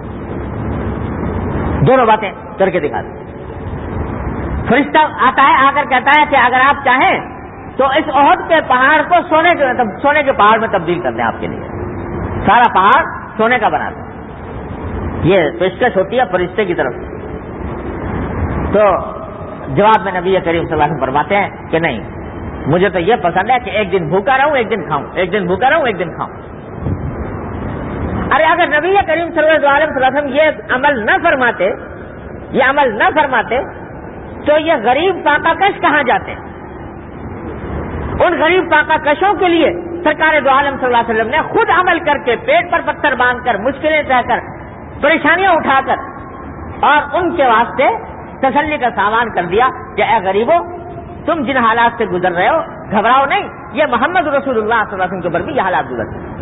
دونوں باتیں کر کے دکھا دی. فرشتہ آتا ہے, آ کر کہتا ہے کہ اگر آپ چاہیں تو اس احد کے پہاڑ کو سونے کے سونے کے پہاڑ میں تبدیل کر دیں, آپ کے لیے سارا پہاڑ سونے کا بنا دیں. یہ پیشکش ہوتی ہے فرشتے کی طرف. تو جواب میں نبی کریم صلی اللہ علیہ وسلم فرماتے ہیں کہ نہیں, مجھے تو یہ پسند ہے کہ ایک دن بھوکا رہوں ایک دن کھاؤں, ایک دن بھوکا رہوں ایک دن کھاؤں. ارے اگر نبی کریم صلی اللہ علیہ وسلم یہ عمل نہ فرماتے یہ عمل نہ فرماتے تو یہ غریب فاقہ کش کہاں جاتے؟ ان غریب فاقہ کشوں کے لیے سرکار دو عالم صلی اللہ علیہ وسلم نے خود عمل کر کے, پیٹ پر پتھر باندھ کر, مشکلیں سہ کر, پریشانیاں اٹھا کر, اور ان کے واسطے تسلی کا سامان کر دیا کہ اے غریبوں, تم جن حالات سے گزر رہے ہو گھبراؤ نہیں, یہ محمد رسول اللہ صلی اللہ علیہ وسلم کے اوپر بھی یہ حالات گزرتے ہیں.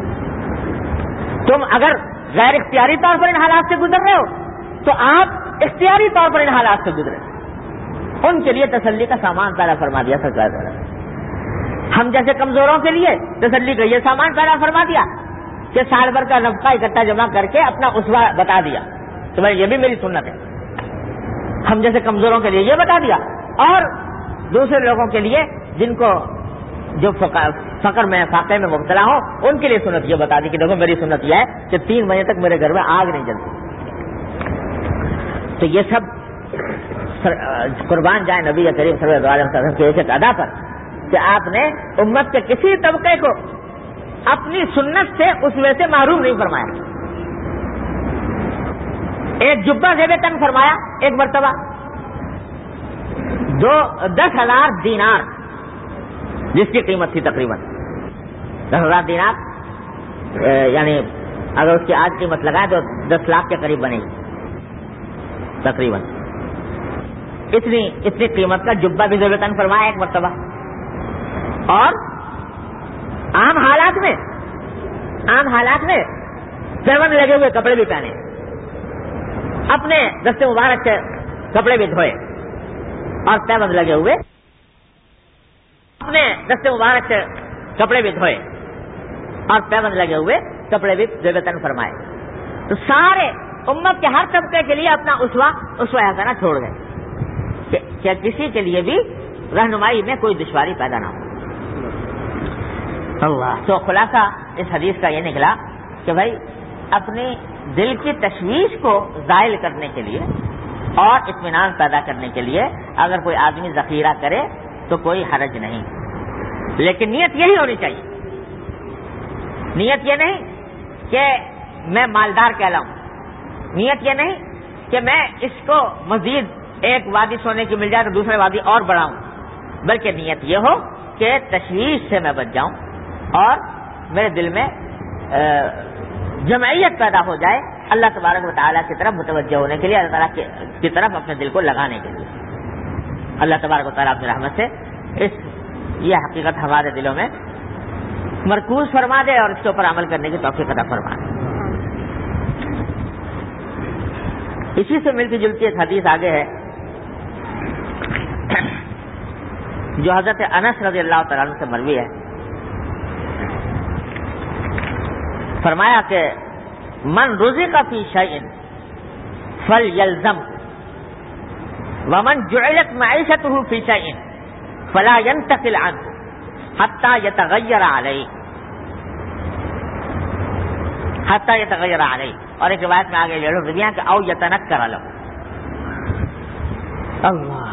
تم اگر غیر اختیاری طور پر ان حالات سے گزر رہے ہو تو آپ اختیاری طور پر ان حالات سے گزرے. ان کے لیے تسلی کا سامان پیدا فرما دیا سرکار نے. ہم جیسے کمزوروں کے لیے تسلی کا یہ سامان پیدا فرما دیا کہ سال بھر کا نفقہ اکٹھا جمع کر کے اپنا اسوہ بتا دیا تو بھائی یہ بھی میری سنت ہے. ہم جیسے کمزوروں کے لیے یہ بتا دیا, اور دوسرے لوگوں کے لیے جن کو جو فقر میں فاقے میں مبتلا ہو ان کے لیے سنت یہ بتا دی کہ دیکھو میری سنت یہ ہے کہ تین مہینے تک میرے گھر میں آگ نہیں جلتی. تو یہ سب قربان جائے نبی کریم صلی اللہ علیہ وسلم کے ایک ادا پر کہ آپ نے امت کے کسی طبقے کو اپنی سنت سے اس وجہ سے محروم نہیں فرمایا. ایک جبہ زیب تن فرمایا ایک مرتبہ, دو دس ہزار دینار جس کی قیمت تھی تقریباً دس ہزار دینار, یعنی اگر اس کی آج قیمت لگائے تو دس لاکھ کے قریب بنے گی تقریباً. اتنی اتنی قیمت کا جبہ بھی زیب تن فرمایا ایک مرتبہ. اور عام حالات میں عام حالات میں پیون لگے ہوئے کپڑے بھی پہنے, اپنے دستے مبارک سے کپڑے بھی دھوئے اور پیون لگے ہوئے اپنے دستے مبارک سے کپڑے بھی دھوئے اور پیون لگے ہوئے کپڑے بھی زیب تن فرمائے. تو سارے امت کے ہر طبقے کے لیے اپنا اسوہ اسوہ حسنہ چھوڑ گئے کہ, کہ کسی کے لیے بھی رہنمائی میں کوئی دشواری پیدا نہ ہو. اللہ. تو خلاصہ اس حدیث کا یہ نکلا کہ بھائی اپنی دل کی تشویش کو زائل کرنے کے لیے اور اطمینان پیدا کرنے کے لیے اگر کوئی آدمی ذخیرہ کرے تو کوئی حرج نہیں, لیکن نیت یہی ہونی چاہیے نیت یہ نہیں کہ میں مالدار کہلاؤں، نیت یہ نہیں کہ میں اس کو مزید ایک وادی سونے کی مل جائے تو دوسرے وادی اور بڑھاؤں، بلکہ نیت یہ ہو کہ تشویش سے میں بچ جاؤں اور میرے دل میں جمعیت پیدا ہو جائے اللہ تبارک و تعالیٰ کی طرف متوجہ ہونے کے لیے، اللہ تعالیٰ کی طرف اپنے دل کو لگانے کے لیے۔ اللہ تبارک و تعالیٰ اپنی رحمت سے اس یہ حقیقت ہمارے دلوں میں مرکوز فرما دے اور اس کے اوپر عمل کرنے کی توفیق عطا فرما دے۔ اسی سے ملتی جلتی ایک حدیث آگے ہے جو حضرت انس رضی اللہ تعالیٰ عنہ سے مروی ہے۔ فرمایا کہ من رزق فی شیء فلیلزم ومن جعلت معیشته فی شیء فلا ينتقل عنه حتى يتغیر علیہ حتى يتغیر علیہ۔ اور ایک روایت میں آگے لے لو دنیا کہ او یتنکر له۔ اللہ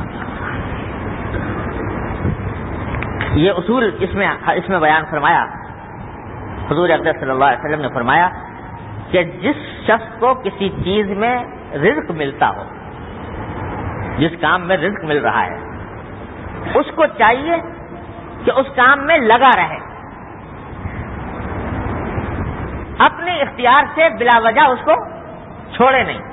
یہ اصول اس میں اس میں بیان فرمایا حضور اقدس صلی اللہ علیہ وسلم نے فرمایا کہ جس شخص کو کسی چیز میں رزق ملتا ہو، جس کام میں رزق مل رہا ہے، اس کو چاہیے کہ اس کام میں لگا رہے، اپنے اختیار سے بلا وجہ اس کو چھوڑے نہیں۔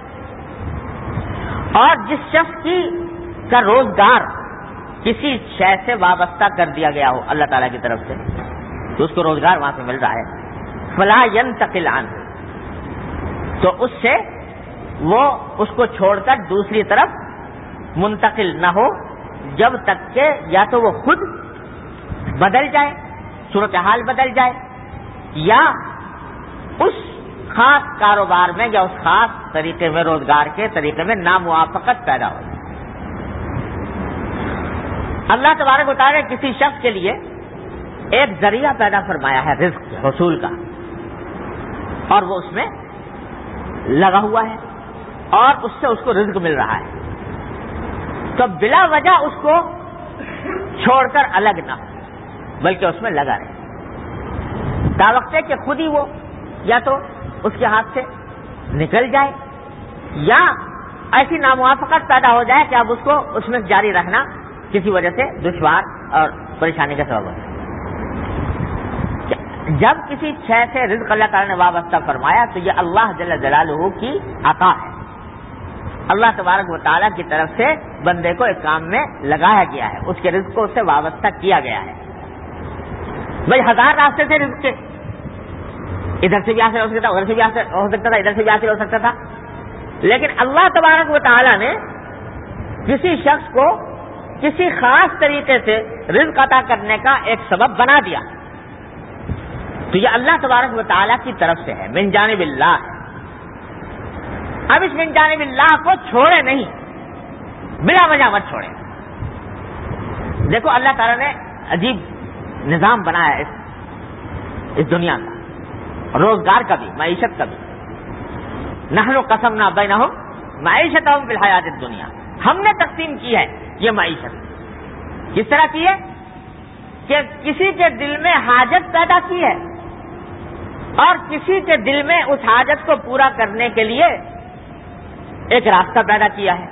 اور جس شخص کی کا روزگار کسی شے سے وابستہ کر دیا گیا ہو اللہ تعالیٰ کی طرف سے، تو اس کو روزگار وہاں سے مل رہا ہے، فلا ينتقل عنہ، تو اس سے وہ اس کو چھوڑ کر دوسری طرف منتقل نہ ہو جب تک کہ یا تو وہ خود بدل جائے، صورتحال بدل جائے، یا اس خاص کاروبار میں یا اس خاص طریقے میں روزگار کے طریقے میں ناموافقت پیدا ہو۔ اللہ تبارک و تعالیٰ نے کسی شخص کے لیے ایک ذریعہ پیدا فرمایا ہے رزق کے حصول کا، اور وہ اس میں لگا ہوا ہے اور اس سے اس کو رزق مل رہا ہے، تو بلا وجہ اس کو چھوڑ کر الگ نہ ہو بلکہ اس میں لگا رہے، تاوقتے کہ خود ہی وہ یا تو اس کے ہاتھ سے نکل جائے یا ایسی ناموافقت پیدا ہو جائے کہ اب اس کو اس میں جاری رکھنا کسی وجہ سے دشوار اور پریشانی کا سبب ہے۔ جب کسی شے سے رزق اللہ تعالیٰ نے وابستہ فرمایا تو یہ اللہ جل جلالہ کی عطا ہے، اللہ تبارک و تعالیٰ کی طرف سے بندے کو ایک کام میں لگایا گیا ہے، اس کے رزق کو اس سے وابستہ کیا گیا ہے۔ بھائی ہزار راستے سے رزق کے، ادھر سے بھی حاصل ہو سکتا تھا، ادھر سے بھی حاصل ہو سکتا تھا، ادھر سے بھی حاصل ہو سکتا تھا، لیکن اللہ تبارک و تعالیٰ نے کسی شخص کو کسی خاص طریقے سے رزق عطا کرنے کا ایک سبب بنا دیا، تو یہ اللہ تبارک و تعالیٰ کی طرف سے ہے، من جانب اللہ ہے۔ اب اس من جانب اللہ کو چھوڑے نہیں، بلا وجہ مت چھوڑے۔ دیکھو اللہ تعالیٰ نے عجیب نظام بنایا ہے اس اس دنیا کا، روزگار کا بھی، معیشت کا بھی۔ نحن قسمنا بینہم معیشتہم فی الحیات الدنیا، ہم نے تقسیم کی ہے یہ معیشت۔ کس طرح کی ہے کہ کسی کے دل میں حاجت پیدا کی ہے اور کسی کے دل میں اس حاجت کو پورا کرنے کے لیے ایک راستہ پیدا کیا ہے۔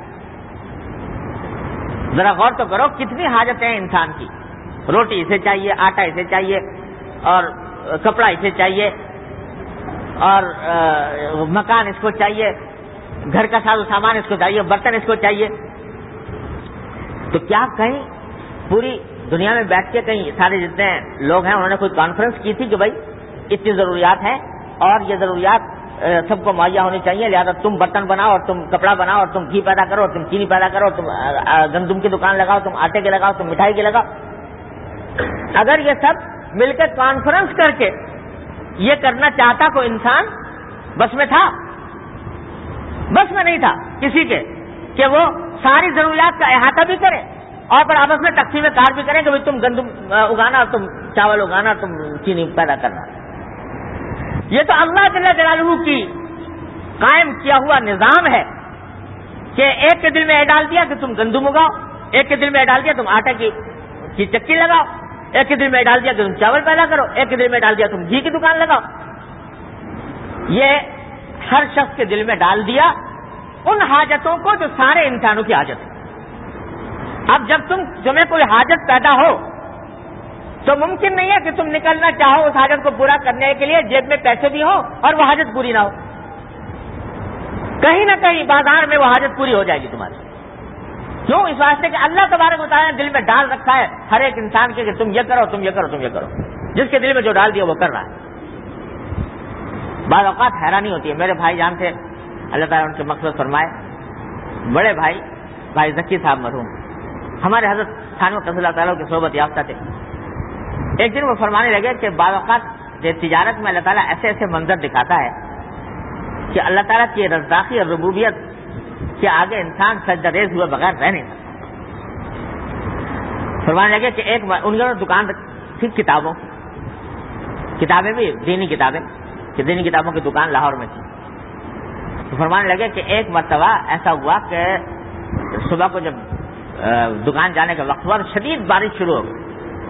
ذرا غور تو کرو کتنی حاجتیں ہیں انسان کی، روٹی اسے چاہیے، آٹا اسے چاہیے، اور کپڑا اسے چاہیے، اور مکان اس کو چاہیے، گھر کا ساز و سامان اس کو چاہیے، برتن اس کو چاہیے۔ تو کیا کہیں پوری دنیا میں بیٹھ کے کہیں سارے جتنے لوگ ہیں انہوں نے کوئی کانفرنس کی تھی کہ بھائی اتنی ضروریات ہیں اور یہ ضروریات سب کو مہیا ہونی چاہیے، لہذا تم برتن بناؤ اور تم کپڑا بناؤ اور تم گھی پیدا کرو اور تم چینی پیدا کرو، تم گندم کی دکان لگاؤ، تم آٹے کے لگاؤ، تم مٹھائی کے لگاؤ۔ اگر یہ سب مل کے کانفرنس کر کے یہ کرنا چاہتا کوئی انسان، بس میں تھا؟ بس میں نہیں تھا کسی کے کہ وہ ساری ضروریات کا احاطہ بھی کرے اور پھر آپس میں تقسیم کار بھی کریں کہ بھائی تم گندم اگانا اور تم چاول اگانا اور تم چینی پیدا کرنا۔ یہ تو اللہ جل جلالہ کی قائم کیا ہوا نظام ہے کہ ایک کے دل میں یہ ڈال دیا کہ تم گندم اگاؤ، ایک کے دل میں یہ ڈال دیا تم آٹا کی کی چکی لگاؤ، ایک کے دل میں ڈال دیا کہ تم چاول پیدا کرو، ایک کے دل میں ڈال دیا تم گھی کی دکان لگاؤ. یہ ہر شخص کے دل میں ڈال دیا ان حاجتوں کو جو سارے انسانوں کی حاجت ہے. اب جب تم تمہیں کوئی حاجت پیدا ہو تو ممکن نہیں ہے کہ تم نکلنا چاہو اس حاجت کو پورا کرنے کے لیے جیب میں پیسے بھی ہو اور وہ حاجت پوری نہ ہو. کہیں نہ کہیں بازار میں وہ حاجت پوری ہو جائے گی تمہاری. کیوں؟ اس واسطے کہ اللہ تبارک و تعالیٰ نے دل میں ڈال رکھا ہے ہر ایک انسان کے کہ تم یہ کرو تم یہ کرو تم یہ کرو. جس کے دل میں جو ڈال دیا وہ کر رہا ہے. بعض اوقات حیرانی ہوتی ہے. میرے بھائی جان تھے, اللہ تعالیٰ ان کے مقصد فرمائے, بڑے بھائی بھائی ذکی صاحب مرحوم, ہمارے حضرت خانو قص اللہ تعالیٰ کے صحبت یافتہ تھے. ایک دن وہ فرمانے لگے کہ بعض اوقات تجارت میں اللہ تعالیٰ ایسے ایسے منظر دکھاتا ہے کہ اللہ تعالیٰ کی رزاقی اور ربوبیت کے آگے انسان سجدہ ریز ہوئے بغیر رہ نہیں سکتا. فرمانے لگے کہ ایک ان کی دکان تھی کتابوں کی, کتابیں بھی دینی کتابیں, کہ دینی کتابوں کی دکان لاہور میں تھی. تو فرمانے لگے کہ ایک مرتبہ ایسا ہوا کہ صبح کو جب دکان جانے کا وقت ہوا تو شدید بارش شروع ہو گئی,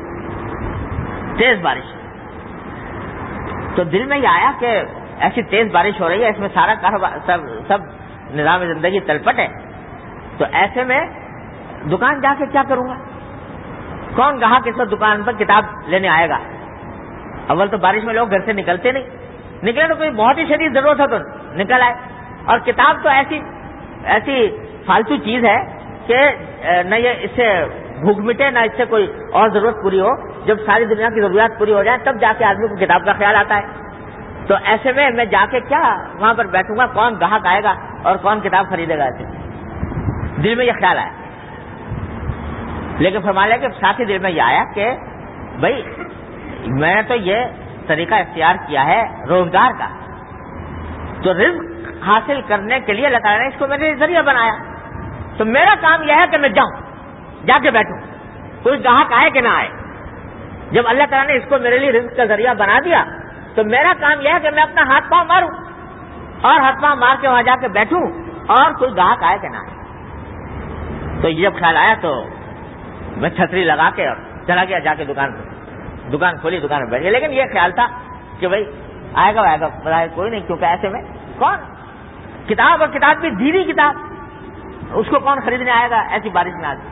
تیز بارش. تو دل میں یہ آیا کہ ایسی تیز بارش ہو رہی ہے, اس میں سارا کاروبار سب سب نظام زندگی تلپٹ ہے, تو ایسے میں دکان جا کے کیا کروں گا؟ کون گاہک اس وقت دکان پر کتاب لینے آئے گا؟ اول تو بارش میں لوگ گھر سے نکلتے نہیں, نکلے تو کوئی بہت ہی شدید ضرورت ہے تو نکل آئے. اور کتاب تو ایسی ایسی فالتو چیز ہے کہ نہ یہ اس سے بھوک مٹے نہ اس سے کوئی اور ضرورت پوری ہو. جب ساری دنیا کی ضروریات پوری ہو جائیں تب جا کے آدمی کو کتاب کا خیال آتا ہے. تو ایسے میں میں جا کے کیا وہاں پر بیٹھوں گا, کون گاہک آئے گا اور کون کتاب خریدے گا؟ ایسے دل میں یہ خیال آیا. لیکن فرمایا کہ ساتھ ہی دل میں یہ آیا کہ بھائی میں نے تو یہ طریقہ اختیار کیا ہے روزگار کا, تو رزق حاصل کرنے کے لیے اللہ تعالیٰ نے اس کو میرے ذریعہ بنایا. تو میرا کام یہ ہے کہ میں جاؤں, جا کے بیٹھوں, کوئی گاہک آئے کہ نہ آئے. جب اللہ تعالیٰ نے اس کو میرے لیے رزق کا ذریعہ بنا دیا تو میرا کام یہ ہے کہ میں اپنا ہاتھ پاؤں ماروں اور ہاتھ پاؤں مار کے وہاں جا کے بیٹھوں اور کوئی گاہک آئے کہ نہ آئے. تو یہ جب خیال آیا تو میں چھتری لگا کے اور چلا گیا جا کے دکان پہ, دکان کھولی, دکان میں بیٹھ گیا. لیکن یہ خیال تھا کہ بھائی آئے گا آئے گا بتائے کوئی نہیں, کیونکہ ایسے میں کون کتاب, اور کتاب بھی دینی کتاب, اس کو کون خریدنے آئے گا ایسی بارش میں آج.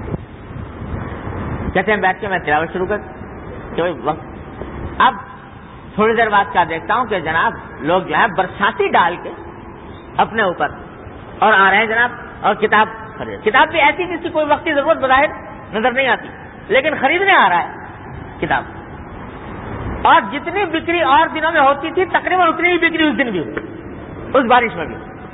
کہتے ہیں بیٹھ کے میں تلاوت شروع کر کہ بھائی وقت. اب تھوڑی دیر بعد کیا دیکھتا ہوں کہ جناب لوگ جو ہے برساتی ڈال کے اپنے اوپر اور آ رہے ہیں جناب, اور کتاب خرید, کتاب بھی ایسی جس کی کوئی وقتی ضرورت بظاہر نظر نہیں آتی لیکن خریدنے آ رہا ہے کتاب. اور جتنی بکری اور دنوں میں ہوتی تھی تقریباً اتنی ہی بکری اس دن بھی ہوئی, اس بارش میں بھی.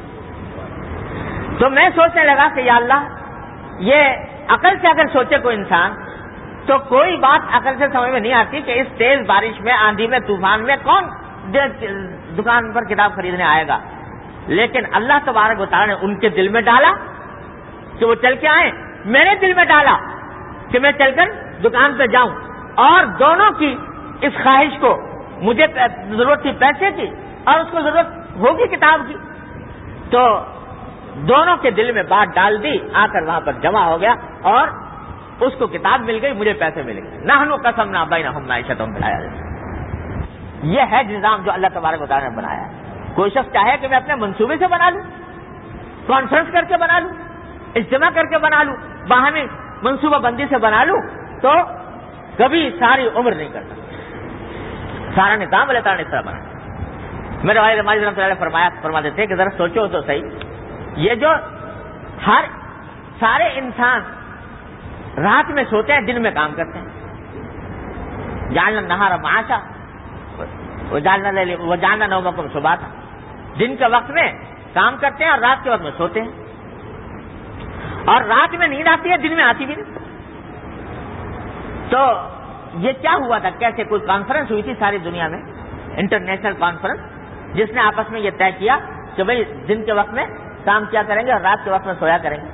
تو میں سوچنے لگا کہ یا اللہ, یہ عقل سے اگر سوچے کوئی انسان تو کوئی بات عقل سے سمجھ میں نہیں آتی کہ اس تیز بارش میں, آندھی میں, طوفان میں کون دکان پر کتاب خریدنے آئے گا. لیکن اللہ تبارک و تعالیٰ نے ان کے دل میں ڈالا کہ وہ چل کے آئیں, میرے دل میں ڈالا کہ میں چل کر دکان پہ جاؤں, اور دونوں کی اس خواہش کو, مجھے ضرورت تھی پیسے کی اور اس کو ضرورت ہوگی کتاب کی, تو دونوں کے دل میں بات ڈال دی, آ کر وہاں پر جمع ہو گیا اور اس کو کتاب مل گئی, مجھے پیسے مل گئے. نحنو قسمنا بینہم معیشتہم فی الحیاۃ الدنیا. یہ ہے نظام جو اللہ تبارک و تعالیٰ نے بنایا ہے. کوئی شخص چاہے کہ میں اپنے منصوبے سے بنا لوں, کانفرنس کر کے بنا لوں, اجتماع کر کے بنا لوں, باہمی منصوبہ بندی سے بنا لوں, تو کبھی ساری عمر نہیں کرتا. سارا نظام اللہ تعالیٰ نے اس طرح بنا. میرے والد ماجد رحمۃ اللہ علیہ فرمایا فرماتے تھے کہ ذرا سوچو تو صحیح, یہ جو ہر سارے انسان رات میں سوتے ہیں, دن میں کام کرتے ہیں. جعلنا النہار معاشا وجعلنا نومکم سباتا. دن کے وقت میں کام کرتے ہیں اور رات کے وقت میں سوتے ہیں, اور رات میں نیند آتی ہے, دن میں آتی بھی نہیں. تو یہ کیا ہوا تھا, کیسے کوئی کانفرنس ہوئی تھی ساری دنیا میں, انٹرنیشنل کانفرنس, جس نے آپس میں یہ طے کیا کہ بھئی دن کے وقت میں کام کیا کریں گے اور رات کے وقت میں سویا کریں گے.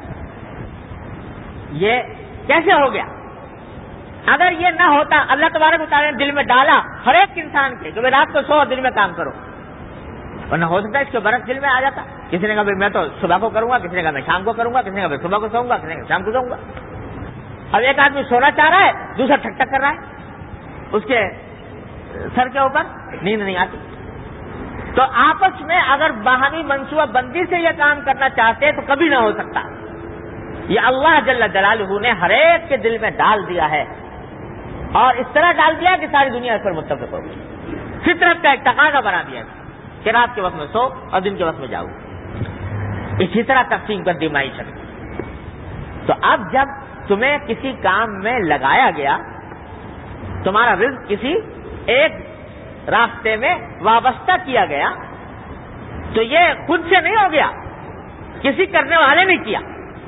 یہ کیسے ہو گیا؟ اگر یہ نہ ہوتا, اللہ تبارک و تعالیٰ نے دل میں ڈالا ہر ایک انسان کے کہ رات کو سو اور دن میں کام کرو, ورنہ ہو سکتا ہے اس کے برعکس دل میں آ جاتا. کسی نے کہا میں تو صبح کو کروں گا, کسی نے کہا میں شام کو کروں گا, کسی نے کہا میں صبح کو سوؤں گا, کسی نے کہا شام کو سوؤں گا. اب ایک آدمی سونا چاہ رہا ہے، دوسرا ٹھک ٹھک کر رہا ہے اس کے سر کے اوپر، نیند نہیں آتی. تو آپس میں اگر باہمی منصوبہ بندی سے یہ کام کرنا چاہتے تو کبھی نہ ہو سکتا. یہ اللہ جل جلالہ نے ہر ایک کے دل میں ڈال دیا ہے، اور اس طرح ڈال دیا کہ ساری دنیا اس پر متفق ہو گئی. فطرت کا ایک تقاضا بنا دیا کہ رات کے وقت میں سو اور دن کے وقت میں جاؤ. اسی طرح تقسیم کر دی معیشت. تو اب جب تمہیں کسی کام میں لگایا گیا، تمہارا رزق کسی ایک راستے میں وابستہ کیا گیا، تو یہ خود سے نہیں ہو گیا، کسی کرنے والے نے کیا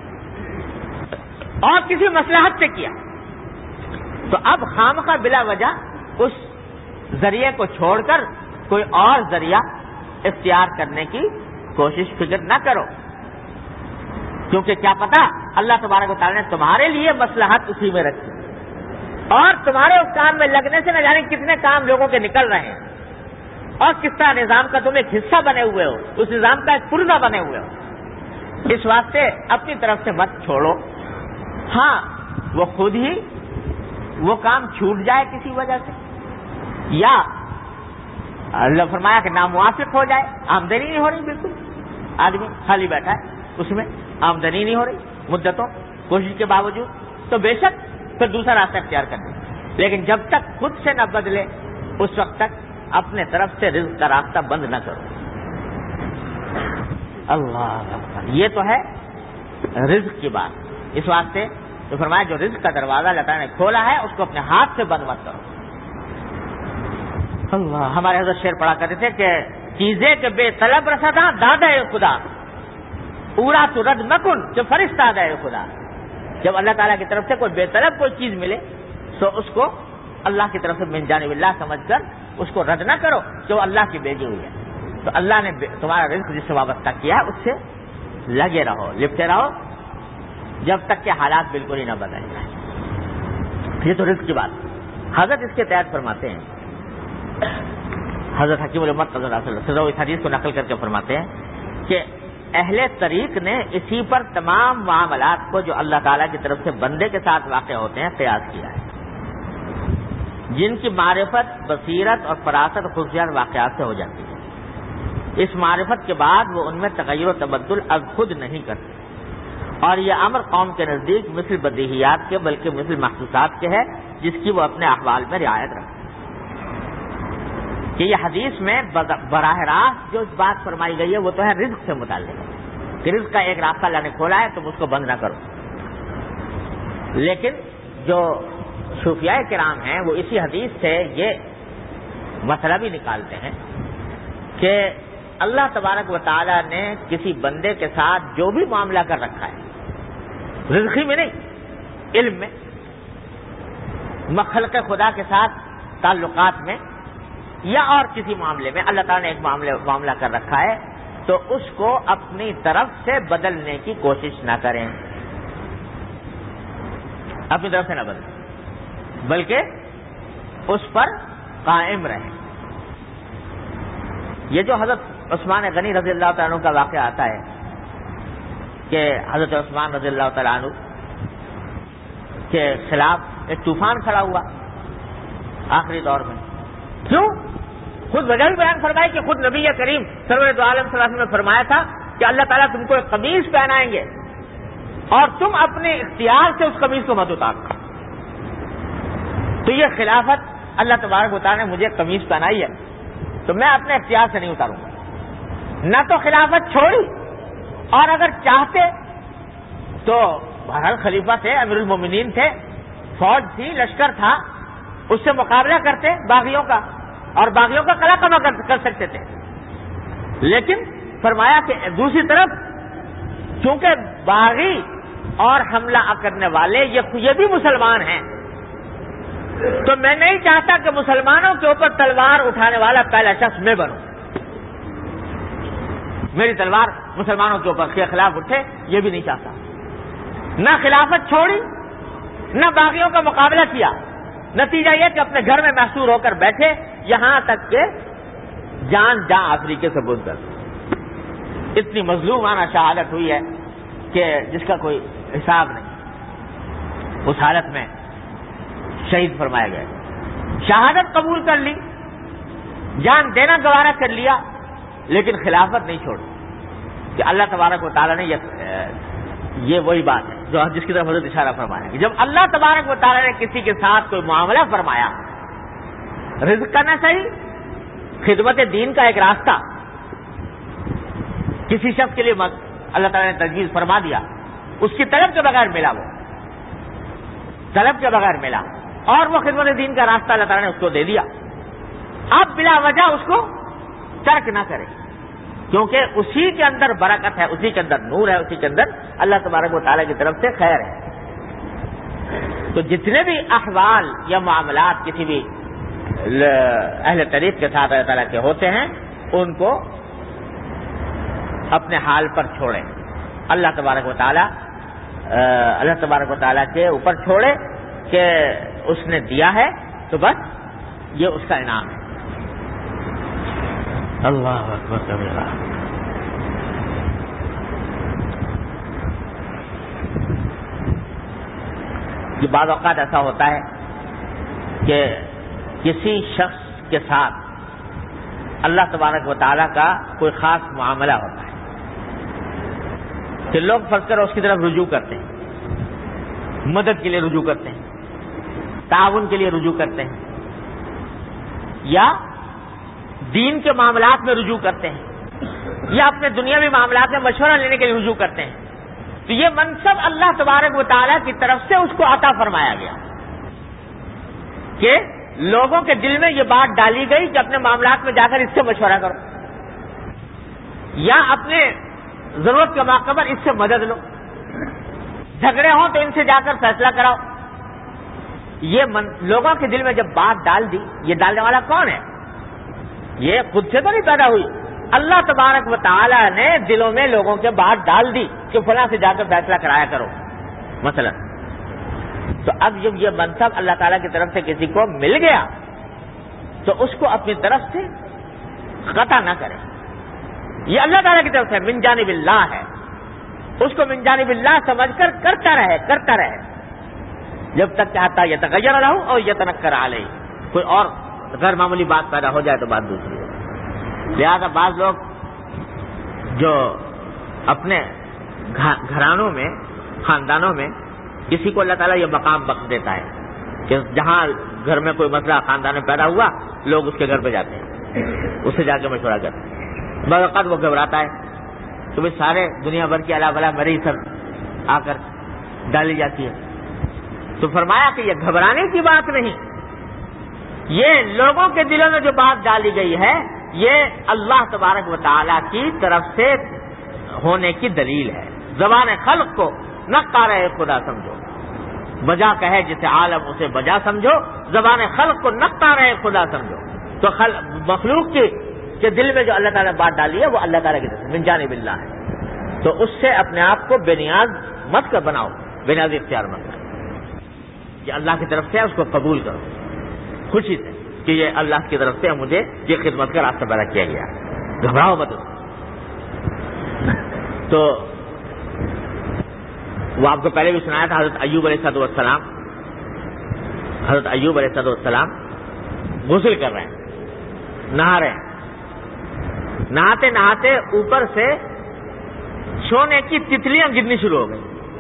اور کسی مصلحت سے کیا. تو اب خامخواہ بلا وجہ اس ذریعے کو چھوڑ کر کوئی اور ذریعہ اختیار کرنے کی کوشش فکر نہ کرو، کیونکہ کیا پتا اللہ تبارک و تعالیٰ نے تمہارے لیے مصلحت اسی میں رکھی، اور تمہارے اس کام میں لگنے سے نہ جانے کتنے کام لوگوں کے نکل رہے ہیں، اور کس طرح نظام کا تم ایک حصہ بنے ہوئے ہو، اس نظام کا ایک پرزہ بنے ہوئے ہو. اس واسطے اپنی طرف سے مت چھوڑو. ہاں وہ خود ہی وہ کام چھوٹ جائے کسی وجہ سے، یا اللہ فرمایا کہ ناموافق ہو جائے، آمدنی نہیں ہو رہی، بالکل آدمی خالی بیٹھا ہے، اس میں آمدنی نہیں ہو رہی مدتوں کوشش کے باوجود، تو بے شک پھر دوسرا راستہ اختیار کر دیں. لیکن جب تک خود سے نہ بدلے اس وقت تک اپنے طرف سے رزق کا راستہ بند نہ کرو. اللہ اکبر. یہ تو ہے رزق کی بات. اس واسطے تو فرمایا جو رزق کا دروازہ اللہ تعالیٰ نے کھولا ہے اس کو اپنے ہاتھ سے بند مت کرو. اللہ. ہمارے حضرت شعر پڑھا کرتے تھے کہ چیزیں کہ بے طلب رسدا دادا خدا پورا تو رد مکن جو فرشتہ دے خدا. جب اللہ تعالیٰ کی طرف سے کوئی بے طلب کوئی چیز ملے تو اس کو اللہ کی طرف سے من جانب اللہ سمجھ کر اس کو رد نہ کرو جو اللہ کی بھیجی ہوئی ہے. تو اللہ نے تمہارا رزق جس سے وابستہ کیا ہے اس سے لگے رہو، لپٹے رہو جب تک کہ حالات بالکل ہی نہ بدل جائیں. یہ تو رزق کی بات. حضرت اس کے تحت فرماتے ہیں، حضرت حکیم الامت صلی اللہ علیہ وسلم اس حدیث کو نقل کر کے فرماتے ہیں کہ اہل طریق نے اسی پر تمام معاملات کو جو اللہ تعالیٰ کی طرف سے بندے کے ساتھ واقع ہوتے ہیں قیاس کیا ہے، جن کی معرفت بصیرت اور فراست اور خصوصیات واقعات سے ہو جاتی ہے. اس معرفت کے بعد وہ ان میں تغیر و تبدل از خود نہیں کرتے، اور یہ امر قوم کے نزدیک مثل بدیہیات کے بلکہ مثل محسوسات کے ہے جس کی وہ اپنے احوال میں رعایت رکھتے ہیں. کہ یہ حدیث میں براہ راست جو بات فرمائی گئی ہے وہ تو ہے رزق سے متعلق، کہ رزق کا ایک راستہ اللہ نے کھولا ہے تم اس کو بند نہ کرو. لیکن جو صوفیاء کرام ہیں وہ اسی حدیث سے یہ مسئلہ بھی نکالتے ہیں کہ اللہ تبارک و تعالی نے کسی بندے کے ساتھ جو بھی معاملہ کر رکھا ہے، رزقی میں نہیں، علم میں، مخلوق خدا کے ساتھ تعلقات میں یا اور کسی معاملے میں اللہ تعالیٰ نے ایک معاملے معاملہ کر رکھا ہے تو اس کو اپنی طرف سے بدلنے کی کوشش نہ کریں، اپنی طرف سے نہ بدلیں، بلکہ اس پر قائم رہیں. یہ جو حضرت عثمان غنی رضی اللہ تعالیٰ عنہ کا واقعہ آتا ہے کہ حضرت عثمان رضی اللہ تعالیٰ عنہ کے خلاف ایک طوفان کھڑا ہوا آخری دور میں. کیوں؟ خود وجہ بھی بیان فرمائی کہ خود نبی کریم سرور دو عالم صلی اللہ علیہ وسلم نے فرمایا تھا کہ اللہ تعالیٰ تم کو ایک قمیص پہنائیں گے اور تم اپنے اختیار سے اس قمیص کو مت اتارو. تو یہ خلافت اللہ تبارک و تعالیٰ نے مجھے قمیص پہنائی ہے تو میں اپنے اختیار سے نہیں اتاروں گا. نہ تو خلافت چھوڑی، اور اگر چاہتے تو بہرحال خلیفہ تھے، امیر المومنین تھے، فوج تھی، لشکر تھا، اس سے مقابلہ کرتے باغیوں کا، اور باغیوں کا قلع کما کر سکتے تھے. لیکن فرمایا کہ دوسری طرف چونکہ باغی اور حملہ کرنے والے یہ بھی مسلمان ہیں تو میں نہیں چاہتا کہ مسلمانوں کے اوپر تلوار اٹھانے والا پہلا شخص میں بنوں. میری تلوار مسلمانوں کے اوپر کے خلاف اٹھے یہ بھی نہیں چاہتا. نہ خلافت چھوڑی نہ باغیوں کا مقابلہ کیا. نتیجہ یہ کہ اپنے گھر میں محصور ہو کر بیٹھے یہاں تک کہ جان جان افریقے سے بوجھ کر. اتنی مظلومانہ شہادت ہوئی ہے کہ جس کا کوئی حساب نہیں. اس حالت میں شہید فرمایا گیا. شہادت قبول کر لی, جان دینا گوارا کر لیا, لیکن خلافت نہیں چھوڑی. کہ اللہ تبارک و تعالیٰ نے یہ یہ وہی بات ہے جو جس کی طرف حضرت اشارہ فرمایا کہ جب اللہ تبارک و تعالیٰ نے کسی کے ساتھ کوئی معاملہ فرمایا, رزق کا نہ صحیح, خدمت دین کا ایک راستہ کسی شخص کے لیے اللہ تعالیٰ نے تجویز فرما دیا, اس کی طلب کے بغیر ملا, وہ طلب کے بغیر ملا, اور وہ خدمت دین کا راستہ اللہ تعالیٰ نے اس کو دے دیا. اب بلا وجہ اس کو ترک نہ کرے, کیونکہ اسی کے اندر برکت ہے, اسی کے اندر نور ہے, اسی کے اندر اللہ تبارک و تعالیٰ کی طرف سے خیر ہے. تو جتنے بھی احوال یا معاملات کسی بھی اہل طریق کے ساتھ اللہ تعالیٰ کے ہوتے ہیں, ان کو اپنے حال پر چھوڑیں. اللہ تبارک و تعالیٰ اللہ تبارک و تعالیٰ کے اوپر چھوڑے کہ اس نے دیا ہے تو بس یہ اس کا انعام ہے. اللہ اکبر کبیرہ. یہ بعض اوقات ایسا ہوتا ہے کہ کسی شخص کے ساتھ اللہ تبارک و تعالیٰ کا کوئی خاص معاملہ ہوتا ہے کہ لوگ فرض کر اس کی طرف رجوع کرتے ہیں, مدد کے لیے رجوع کرتے ہیں, تعاون کے لیے رجوع کرتے ہیں, یا دین کے معاملات میں رجوع کرتے ہیں, یا اپنے دنیاوی معاملات میں مشورہ لینے کے لیے رجوع کرتے ہیں. تو یہ منصب اللہ تبارک و تعالیٰ کی طرف سے اس کو عطا فرمایا گیا کہ لوگوں کے دل میں یہ بات ڈالی گئی کہ اپنے معاملات میں جا کر اس سے مشورہ کرو, یا اپنے ضرورت کے موقع پر اس سے مدد لو, جھگڑے ہوں تو ان سے جا کر فیصلہ کراؤ. یہ من... لوگوں کے دل میں جب بات ڈال دی, یہ ڈالنے والا کون ہے؟ یہ خود سے تو نہیں پیدا ہوئی, اللہ تبارک و تعالیٰ نے دلوں میں لوگوں کے بات ڈال دی کہ فلاں سے جا کر فیصلہ کرایا کرو مثلا. تو اب جب یہ منصب اللہ تعالیٰ کی طرف سے کسی کو مل گیا تو اس کو اپنی طرف سے قطع نہ کرے. یہ اللہ تعالیٰ کی طرف سے من جانب اللہ ہے, اس کو من جانب اللہ سمجھ کر کرتا رہے کرتا رہے جب تک چاہتا یہ تغیر رہو اور یہ تنکر علیہ, کوئی اور غیر معمولی بات پیدا ہو جائے تو بات دوسری ہے. لہذا بعض لوگ جو اپنے گھرانوں میں خاندانوں میں کسی کو اللہ تعالیٰ یہ مقام بخش دیتا ہے کہ جہاں گھر میں کوئی مسئلہ خاندان میں پیدا ہوا, لوگ اس کے گھر پہ جاتے ہیں, اس سے جا کے مشورہ کرتے ہیں. بعض اوقات وہ گھبراتا ہے تو بھائی سارے دنیا بھر کی اللہ بلا میرے سر آ کر ڈالی جاتی ہے. تو فرمایا کہ یہ گھبرانے کی بات نہیں, یہ لوگوں کے دلوں میں جو بات ڈالی گئی ہے یہ اللہ تبارک و تعالیٰ کی طرف سے ہونے کی دلیل ہے. زبان خلق کو نہ کارے خدا سمجھو, بجا کہے جسے عالم اسے بجا سمجھو, زبان خلق کو نہ کارے خدا سمجھو. تو مخلوق کی کے دل میں جو اللہ تعالیٰ نے بات ڈالی ہے وہ اللہ تعالیٰ کی طرف من جانب اللہ ہے. تو اس سے اپنے آپ کو بے نیاز مت کر بناؤ, بے نیاز اختیار مت کرو. یہ اللہ کی طرف سے ہے, اس کو قبول کرو خوشی سے کہ یہ اللہ کی طرف سے مجھے یہ خدمت کا راستہ پیدا کیا گیا, گھبراؤ مت. تو وہ آپ کو پہلے بھی سنایا تھا, حضرت ایوب علیہ السلام حضرت ایوب علیہ السلام غسل کر رہے ہیں, نہا رہے ہیں, نہاتے نہاتے اوپر سے سونے کی تتلیاں گرنی شروع ہو گئی.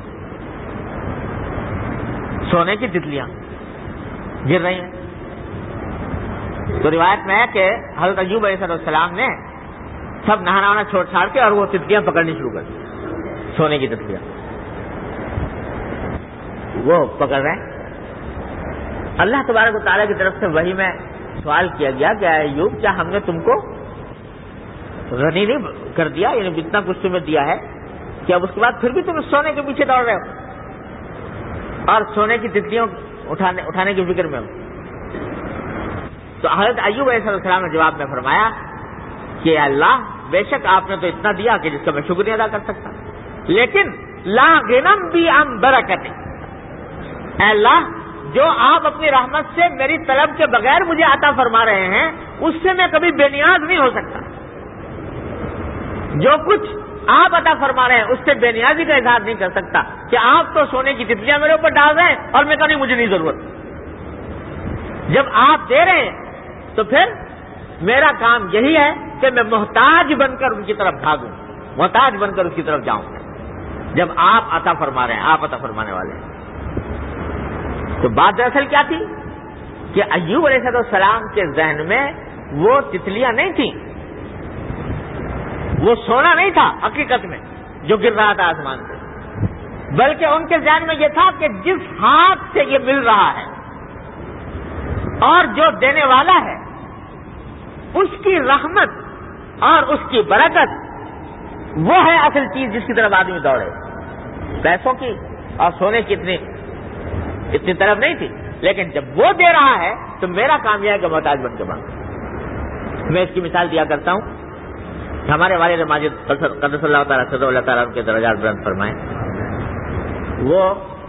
سونے کی تتلیاں گر رہی ہیں. تو روایت میں ہے کہ حضرت ایوب علیہ السلام نے سب نہانا وہانا چھوڑ چھاڑ کے اور وہ تتلیاں پکڑنی شروع کر دی, سونے کی تتلیاں وہ پکڑ رہے ہیں. اللہ تبارک و تعالیٰ کی طرف سے وحی میں سوال کیا گیا کہ ایوب کیا ہم نے تم کو غنی نہیں کر دیا, یعنی اتنا کچھ تمہیں دیا ہے کہ اب اس کے بعد پھر بھی تم سونے کے پیچھے دوڑ رہے ہو اور سونے کی تتلیوں اٹھانے اٹھانے کی فکر میں ہو. تو حضرت ایوب علیہ السلام نے جواب میں فرمایا کہ اللہ بے شک آپ نے تو اتنا دیا کہ جس کا میں شکریہ ادا کر سکتا, لیکن لا غنم بی عن برکت, اے اللہ جو آپ اپنی رحمت سے میری طلب کے بغیر مجھے عطا فرما رہے ہیں اس سے میں کبھی بے نیاز نہیں ہو سکتا. جو کچھ آپ عطا فرما رہے ہیں اس سے بے نیازی کا اظہار نہیں کر سکتا کہ آپ تو سونے کی تتلیاں میرے اوپر ڈال رہے ہیں اور میں کہا نہیں مجھے نہیں ضرورت. جب آپ دے رہے ہیں تو پھر میرا کام یہی ہے کہ میں محتاج بن کر ان کی طرف بھاگوں, محتاج بن کر اس کی طرف جاؤں. جب آپ عطا فرما رہے ہیں, آپ عطا فرمانے والے ہیں. تو بات دراصل کیا تھی کہ ایوب علیہ السلام کے ذہن میں وہ تتلیاں نہیں تھیں, وہ سونا نہیں تھا حقیقت میں جو گر رہا تھا آسمان سے, بلکہ ان کے ذہن میں یہ تھا کہ جس ہاتھ سے یہ مل رہا ہے اور جو دینے والا ہے اس کی رحمت اور اس کی برکت وہ ہے اصل چیز جس کی طرف آدمی دوڑے. پیسوں کی اور سونے کی اتنی اتنی طرف نہیں تھی, لیکن جب وہ دے رہا ہے تو میرا کام یہ ہے کہ محتاج بن کے مانگوں. میں اس کی مثال دیا کرتا ہوں. ہمارے والد ماجد قدس اللہ تعالیٰ صدر اللہ تعالیٰ کے درجات بلند فرمائیں, وہ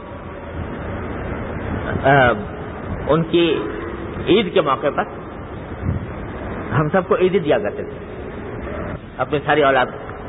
ان کی عید کے موقع پر ہم سب کو عید دیا کرتے تھے اپنی ساری اولاد.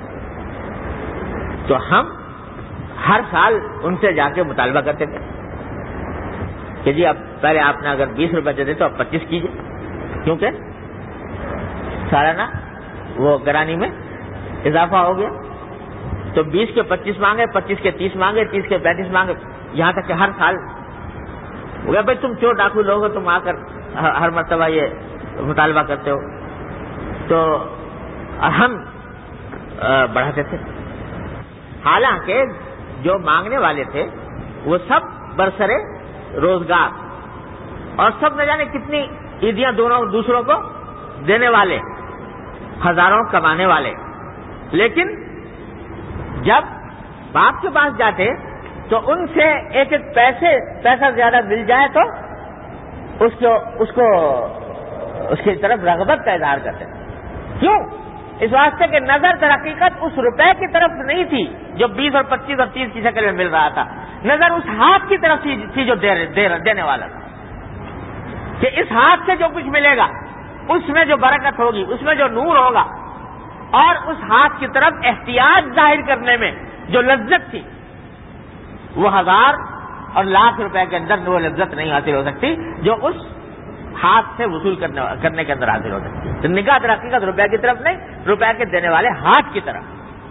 تو ہم ہر سال ان سے جا کے مطالبہ کرتے تھے کہ جی اب پہلے آپ نے اگر بیس روپے دے دے تو اب پچیس کیجیے, کیونکہ سالانہ وہ گرانی میں اضافہ ہو گیا. تو بیس کے پچیس مانگے, پچیس کے تیس مانگے, تیس کے پینتیس مانگے, یہاں تک کہ ہر سال بھائی تم چور ڈاکو لوگ ہو, تم آ کر ہر مرتبہ یہ مطالبہ کرتے ہو. تو ہم بڑھاتے تھے, حالانکہ جو مانگنے والے تھے وہ سب برسرے روزگار اور سب نہ جانے کتنی عیدیاں دونوں دوسروں کو دینے والے, ہزاروں کمانے والے. لیکن جب باپ کے پاس جاتے تو ان سے ایک ایک پیسے پیسہ زیادہ مل جائے تو اس کو اس کو اس کی طرف رغبت کا اظہار کرتے. کیوں؟ اس واسطے کہ نظر در حقیقت اس روپے کی طرف نہیں تھی جو بیس اور پچیس اور تیس کی شکل میں مل رہا تھا, نظر اس ہاتھ کی طرف تھی جو دے, دے, دینے والا تھا, کہ اس ہاتھ سے جو کچھ ملے گا اس میں جو برکت ہوگی, اس میں جو نور ہوگا, اور اس ہاتھ کی طرف احتیاط ظاہر کرنے میں جو لذت تھی وہ ہزار اور لاکھ روپے کے اندر وہ لذت نہیں حاصل ہو سکتی جو اس ہاتھ سے وصول کرنے کرنے کے اندر حاصل ہو سکتی. تو نگاہ در حقیقت روپے کی طرف نہیں, روپے کے دینے والے ہاتھ کی طرف.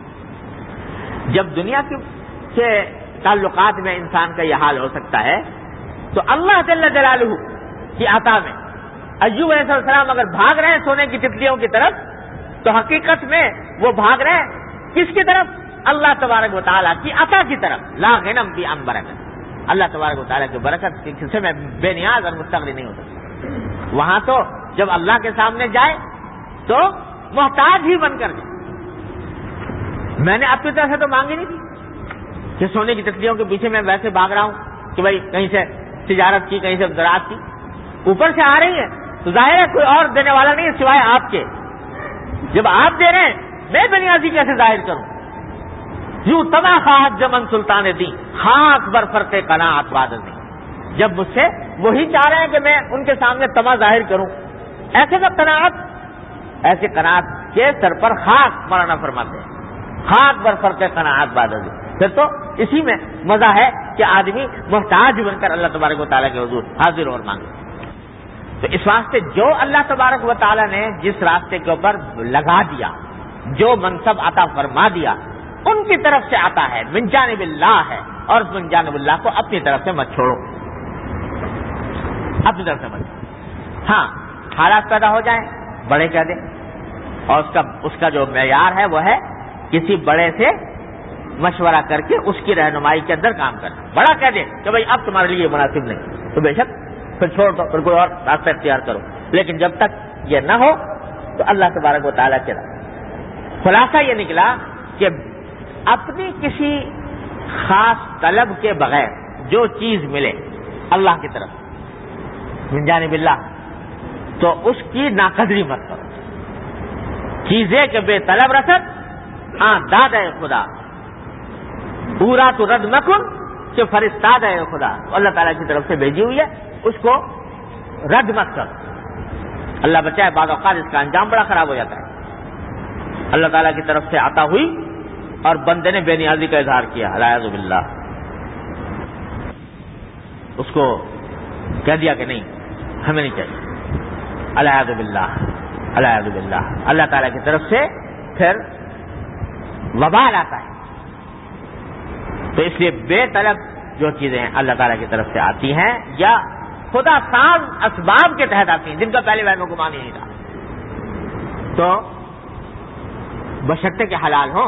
جب دنیا کے تعلقات میں انسان کا یہ حال ہو سکتا ہے تو اللہ جل جلالہ کی عطا میں ایوب علیہ السلام اگر بھاگ رہے ہیں سونے کی تتلیوں کی طرف تو حقیقت میں وہ بھاگ رہے ہیں کس کی طرف؟ اللہ تبارک و تعالیٰ کی عطا کی طرف. لا غنم بی عن برکت, اللہ تبارک و تعالیٰ کی برکت سے میں بے نیاز اور مستغنی نہیں ہو سکتا. وہاں تو جب اللہ کے سامنے جائے تو محتاج ہی بن کر جائے. میں نے اپنی طرف سے تو مانگی نہیں تھی کہ سونے کی تتلیوں کے پیچھے میں ویسے بھاگ رہا ہوں کہ بھائی کہیں سے تجارت کی, کہیں سے زراعت کی, اوپر سے آ رہی ہے تو ظاہر ہے کوئی اور دینے والا نہیں ہے سوائے آپ کے. جب آپ دے رہے ہیں میں بے نیازی کیسے ظاہر کروں؟ یوں تما خواہد جمن سلطان دی خاک بر فرق قناعت وعدہ دی. جب مجھ سے وہی چاہ رہے ہیں کہ میں ان کے سامنے تما ظاہر کروں, ایسے کا قناعت, ایسے قناعت کے سر پر خاک مولانا فرماتے ہیں, خاک بر فرق قناعت وعدہ دی. پھر تو اسی میں مزہ ہے کہ آدمی محتاج بن کر اللہ تبارک و تعالیٰ کے حضور حاضر اور مانگے. تو اس واسطے جو اللہ تبارک و تعالیٰ نے جس راستے کے اوپر لگا دیا, جو منصب عطا فرما دیا, ان کی طرف سے آتا ہے, من جانب اللہ ہے, اور من جانب اللہ کو اپنی طرف سے مت چھوڑو, اپنی طرف سے مت چھوڑو. ہاں حالات پیدا ہو جائیں بڑے کہہ دیں, اور اس کا اس کا جو معیار ہے وہ ہے کسی بڑے سے مشورہ کر کے اس کی رہنمائی کے اندر کام کرنا. بڑا کہہ دے کہ بھائی اب تمہارے لیے مناسب نہیں تو بے شک پھر چھوڑ دو, پھر کوئی اور راستہ اختیار کرو. لیکن جب تک یہ نہ ہو تو اللہ تبارک و تعالیٰ کے راہ. خلاصہ یہ نکلا کہ اپنی کسی خاص طلب کے بغیر جو چیز ملے اللہ کی طرف من جانب اللہ تو اس کی ناقدری مت کرو. چیزیں کہ بے طلب رسد ہاں داد ہے خدا, پورا تو رد مکن کہ فرستاد ہے خدا, اللہ تعالیٰ کی طرف سے بھیجی ہوئی ہے, اس کو رد مت کر. اللہ بچائے بعض اوقات اس کا انجام بڑا خراب ہو جاتا ہے. اللہ تعالیٰ کی طرف سے عطا ہوئی اور بندے نے بے نیازی کا اظہار کیا، الیاذ باللہ، اس کو کہہ دیا کہ نہیں ہمیں نہیں چاہیے، الیاذ باللہ الیاذ باللہ، اللہ تعالیٰ کی طرف سے پھر وبال آتا ہے۔ تو اس لیے بے طلب جو چیزیں اللہ تعالیٰ کی طرف سے آتی ہیں یا خدا ساز اسباب کے تحت آتی ہیں جن کا پہلے وہم و گمان ہی نہیں تھا، تو بشرطے کے حلال ہوں،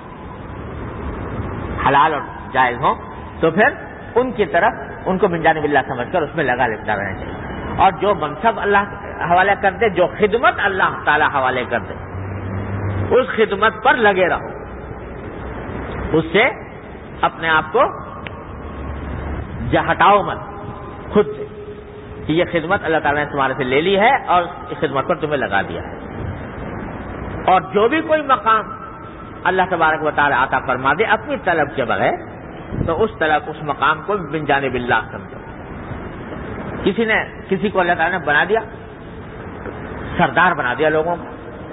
حلال اور جائز ہوں، تو پھر ان کی طرف ان کو من جانب اللہ سمجھ کر اس میں لگا لیتا رہنا چاہیے، اور جو منصب اللہ حوالے کر دے، جو خدمت اللہ تعالیٰ حوالے کر دے، اس خدمت پر لگے رہو، اس سے اپنے آپ کو ہٹاؤ مت خود سے کہ یہ خدمت اللہ تعالیٰ نے تمہارے سے لے لی ہے اور اس خدمت پر تمہیں لگا دیا ہے۔ اور جو بھی کوئی مقام اللہ تبارک و تعالیٰ عطا فرما دے اپنی طلب کے بغیر، تو اس طلب اس مقام کو من جانب اللہ سمجھو۔ کسی نے کسی کو اللہ تعالیٰ نے بنا دیا، سردار بنا دیا لوگوں کو،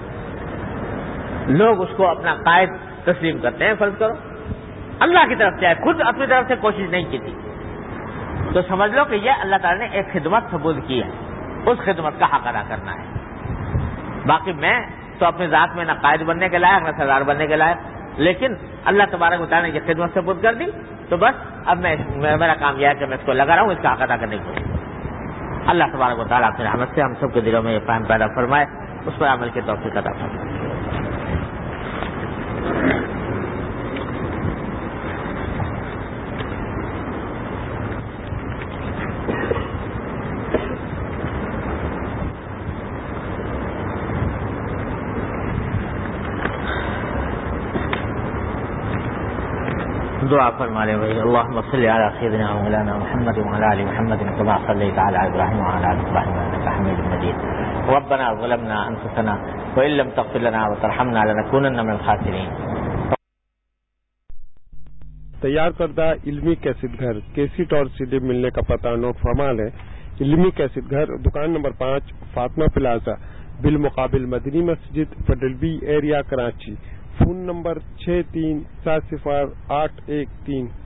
لوگ اس کو اپنا قائد تسلیم کرتے ہیں، فرض کرو اللہ کی طرف سے ہے، خود اپنی طرف سے کوشش نہیں کی تھی، تو سمجھ لو کہ یہ اللہ تعالیٰ نے ایک خدمت ثبوت کی ہے، اس خدمت کا حق ادا کرنا ہے۔ باقی میں تو اپنی ذات میں نہ قائد بننے کے لائق نہ سردار بننے کے لائق، لیکن اللہ تبارک و تعالیٰ نے یہ خدمت ثبوت کر دی، تو بس اب میں میرا کام یہ ہے کہ میں اس کو لگا رہا ہوں، اس کا حق ادا کرنے کی کوشش۔ اللہ تبارک و تعالیٰ اپنی رحمت سے ہم سب کے دلوں میں یہ فہم پیدا فرمائے، اس پر عمل کی توفیق عطا فرمائے۔ دعا فرما لیں بھائی، اللهم صل علی سیدنا مولانا محمد وعلی آل محمد كما صليت على ابراہیم وعلى آل ابراہیم انك حمید مجید۔ ربنا ظلمنا انفسنا وان لم تغفر لنا وترحمنا لنكونن من الخاسرین۔ تیار کردہ علمی کیسٹ گھر کیسٹ اور سی ڈی ملنے کا پتہ نوٹ فرما لیں۔ علمی کیسٹ گھر، دکان نمبر پانچ، فاطمہ پلازا، بالمقابل Madni Masjid, federal B area, Karachi. Phone number چھ تین سات صفر آٹھ ایک تین